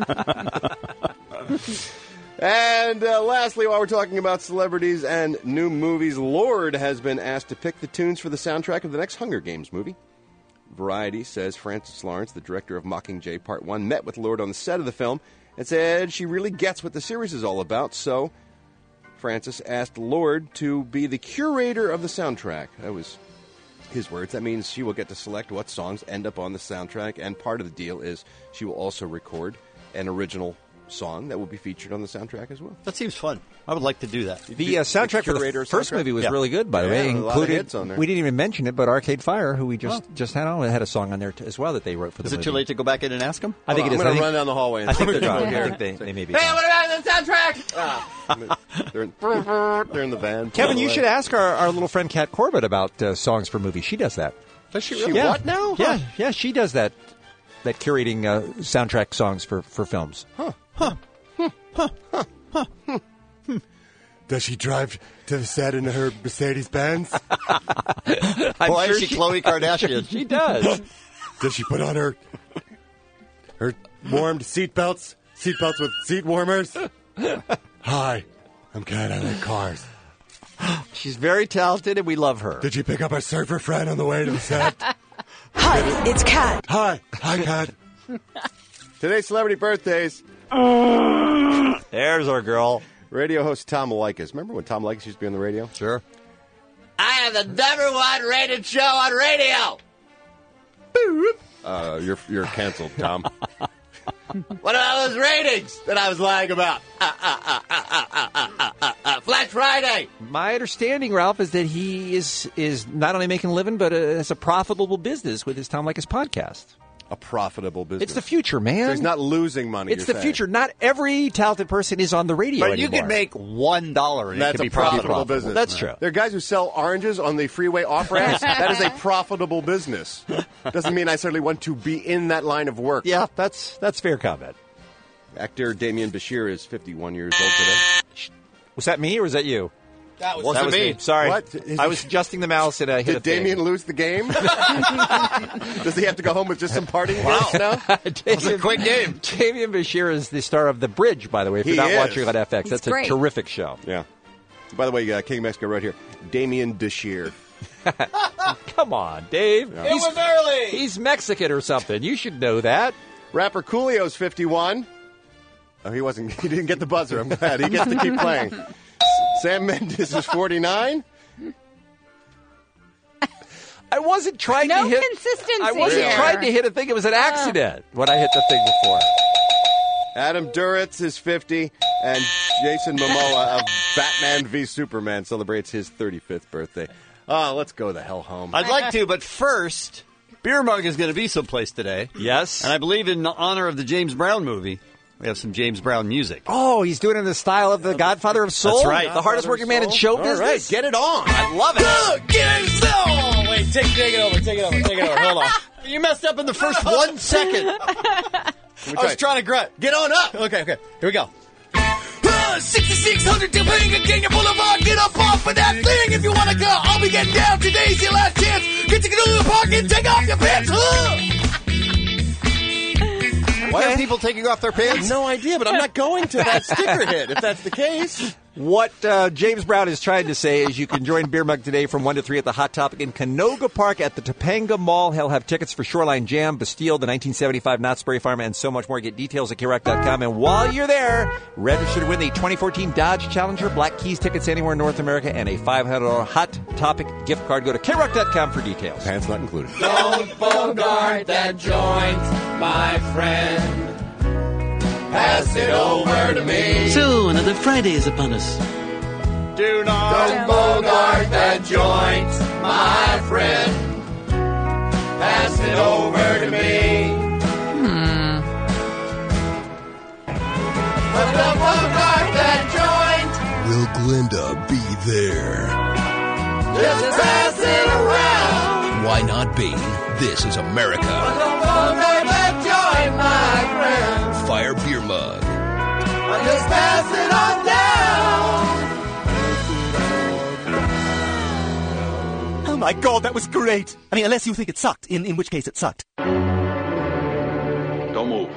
And uh, lastly, while we're talking about celebrities and new movies, Lorde has been asked to pick the tunes for the soundtrack of the next Hunger Games movie. Variety says Frances Lawrence, the director of Mockingjay Part one, met with Lorde on the set of the film and said she really gets what the series is all about, so Frances asked Lorde to be the curator of the soundtrack. That was his words. That means she will get to select what songs end up on the soundtrack, and part of the deal is she will also record an original song that will be featured on the soundtrack as well. That seems fun. I would like to do that. The uh, soundtrack for the curator first soundtrack? movie was Yeah. really good, by the Yeah, way. a lot of Included, hits on there. we didn't even mention it, but Arcade Fire, who we just just had on, had a song on there t- as well that they wrote for Is the it movie. too late to go back in and ask him? I think Hold it on, is. I'm I going to think- run down the hallway. And I think see they're if gone. here. I think they, they may be. Hey, gone. what about the soundtrack? Ah, they're, in, they're in the van. Kevin, you should ask our, our little friend Kat Corbett about uh, songs for movies. She does that. Does she She Yeah. what now? Yeah, yeah, she does that. That curating uh, soundtrack songs for, for films. Huh. Huh. Huh. Huh. Huh. Huh. Hmm. Hmm. Does she drive to the set in her Mercedes Benz? Boy, is she Khloe Kardashian. She does. Does she put on her her warmed seatbelts? Seatbelts with seat warmers? Hi, I'm Kat. I like cars. She's very talented, and we love her. Did you pick up our surfer friend on the way to the set? Hi, it's Kat. Hi. Hi, Kat. Today's celebrity birthdays. There's our girl. Radio host Tom Leykis. Remember when Tom Leykis used to be on the radio? Sure. I am the number one rated show on radio. Uh, you're you're canceled, Tom. What about those ratings that I was lying about? Uh, uh, uh, uh, uh, uh, uh, uh, uh, Flash Friday. My understanding, Ralph, is that he is is not only making a living, but uh, it's a profitable business with his Tom Leykis podcast. A profitable business. It's the future, man. So he's not losing money. It's the you're saying. future. Not every talented person is on the radio But you anymore. can make one dollar and That's it can a be profitable. profitable business. That's true. There are guys who sell oranges on the freeway off ramps. That is a profitable business. Doesn't mean I certainly want to be in that line of work. Yeah, that's that's fair comment. Actor Damien Bashir is fifty-one years old today. Was that me or was that you? That was, that was me. Sorry. What? Is I he- was adjusting the mouse and I hit Did a thing. Damien lose the game? Does he have to go home with just some parting gifts now? That was a quick game. Damien Bashir is the star of The Bridge, by the way, if He you're not is. watching on F X. He's That's great. a terrific show. Yeah. By the way, uh, King Mexico wrote here, Damien Bashir. Come on, Dave. It He's, was early. he's Mexican or something. You should know that. Rapper Coolio's fifty-one. Oh, he wasn't. He didn't get the buzzer. I'm glad. He gets to keep playing. Sam Mendes is forty-nine. I wasn't trying No to hit. consistency I wasn't here. trying to hit a thing. It was an accident when I hit the thing before. Adam Duritz is fifty, and Jason Momoa of Batman v Superman celebrates his thirty-fifth birthday. Oh, let's go the hell home. I'd like to, but first, Beer Mug is going to be someplace today. Yes. And I believe in honor of the James Brown movie, we have some James Brown music. Oh, he's doing it in the style of the Godfather of Soul? That's right. The hardest working man in show All business? right, get it on. I love it. Get it on! Wait, take, take it over, take it over, take it over. Hold on. You messed up in the first one second. I was trying to grunt. Get on up. Okay, okay. Here we go. sixty-six hundred Topanga Canyon Boulevard. Get up off of that thing if you want to go. I'll be getting down. Today's your last chance. Get to the park and take off your pants. Huh? Why are people taking off their I have pants? no idea, but I'm not going to that sticker hit if that's the case. What uh, James Brown is trying to say is you can join Beer Mug today from one to three at the Hot Topic in Canoga Park at the Topanga Mall. He'll have tickets for Shoreline Jam, Bastille, the nineteen seventy-five Knott's Berry Farm, and so much more. Get details at K rock dot com. And while you're there, register to win the twenty fourteen Dodge Challenger, Black Keys tickets anywhere in North America, and a five hundred dollars Hot Topic gift card. Go to K rock dot com for details. Pants not included. Don't bogart that joint, my friend. Pass it over to me. So, another Friday is upon us. Do not. Don't bogart that joint, my friend. Pass it over to me. Hmm. But don't bogart that joint. Will Glinda be there? Just pass it around. Why not be? This is America. But don't bogart that joint, my friend. Fire Beer Mug. I just pass it on down. Oh my god, that was great. I mean, unless you think it sucked, in, in which case it sucked. Don't move.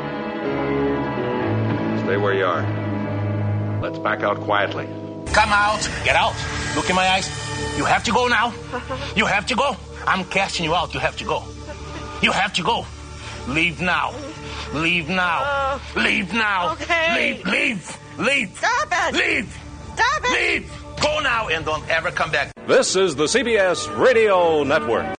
Stay where you are. Let's back out quietly. Come out. Get out. Look in my eyes. You have to go now. You have to go. I'm casting you out. You have to go. You have to go. Leave now. Leave now. Leave now. Okay. Leave. Leave. Leave. Stop it. Leave. Stop it. Leave. Go now and don't ever come back. This is the C B S Radio Network.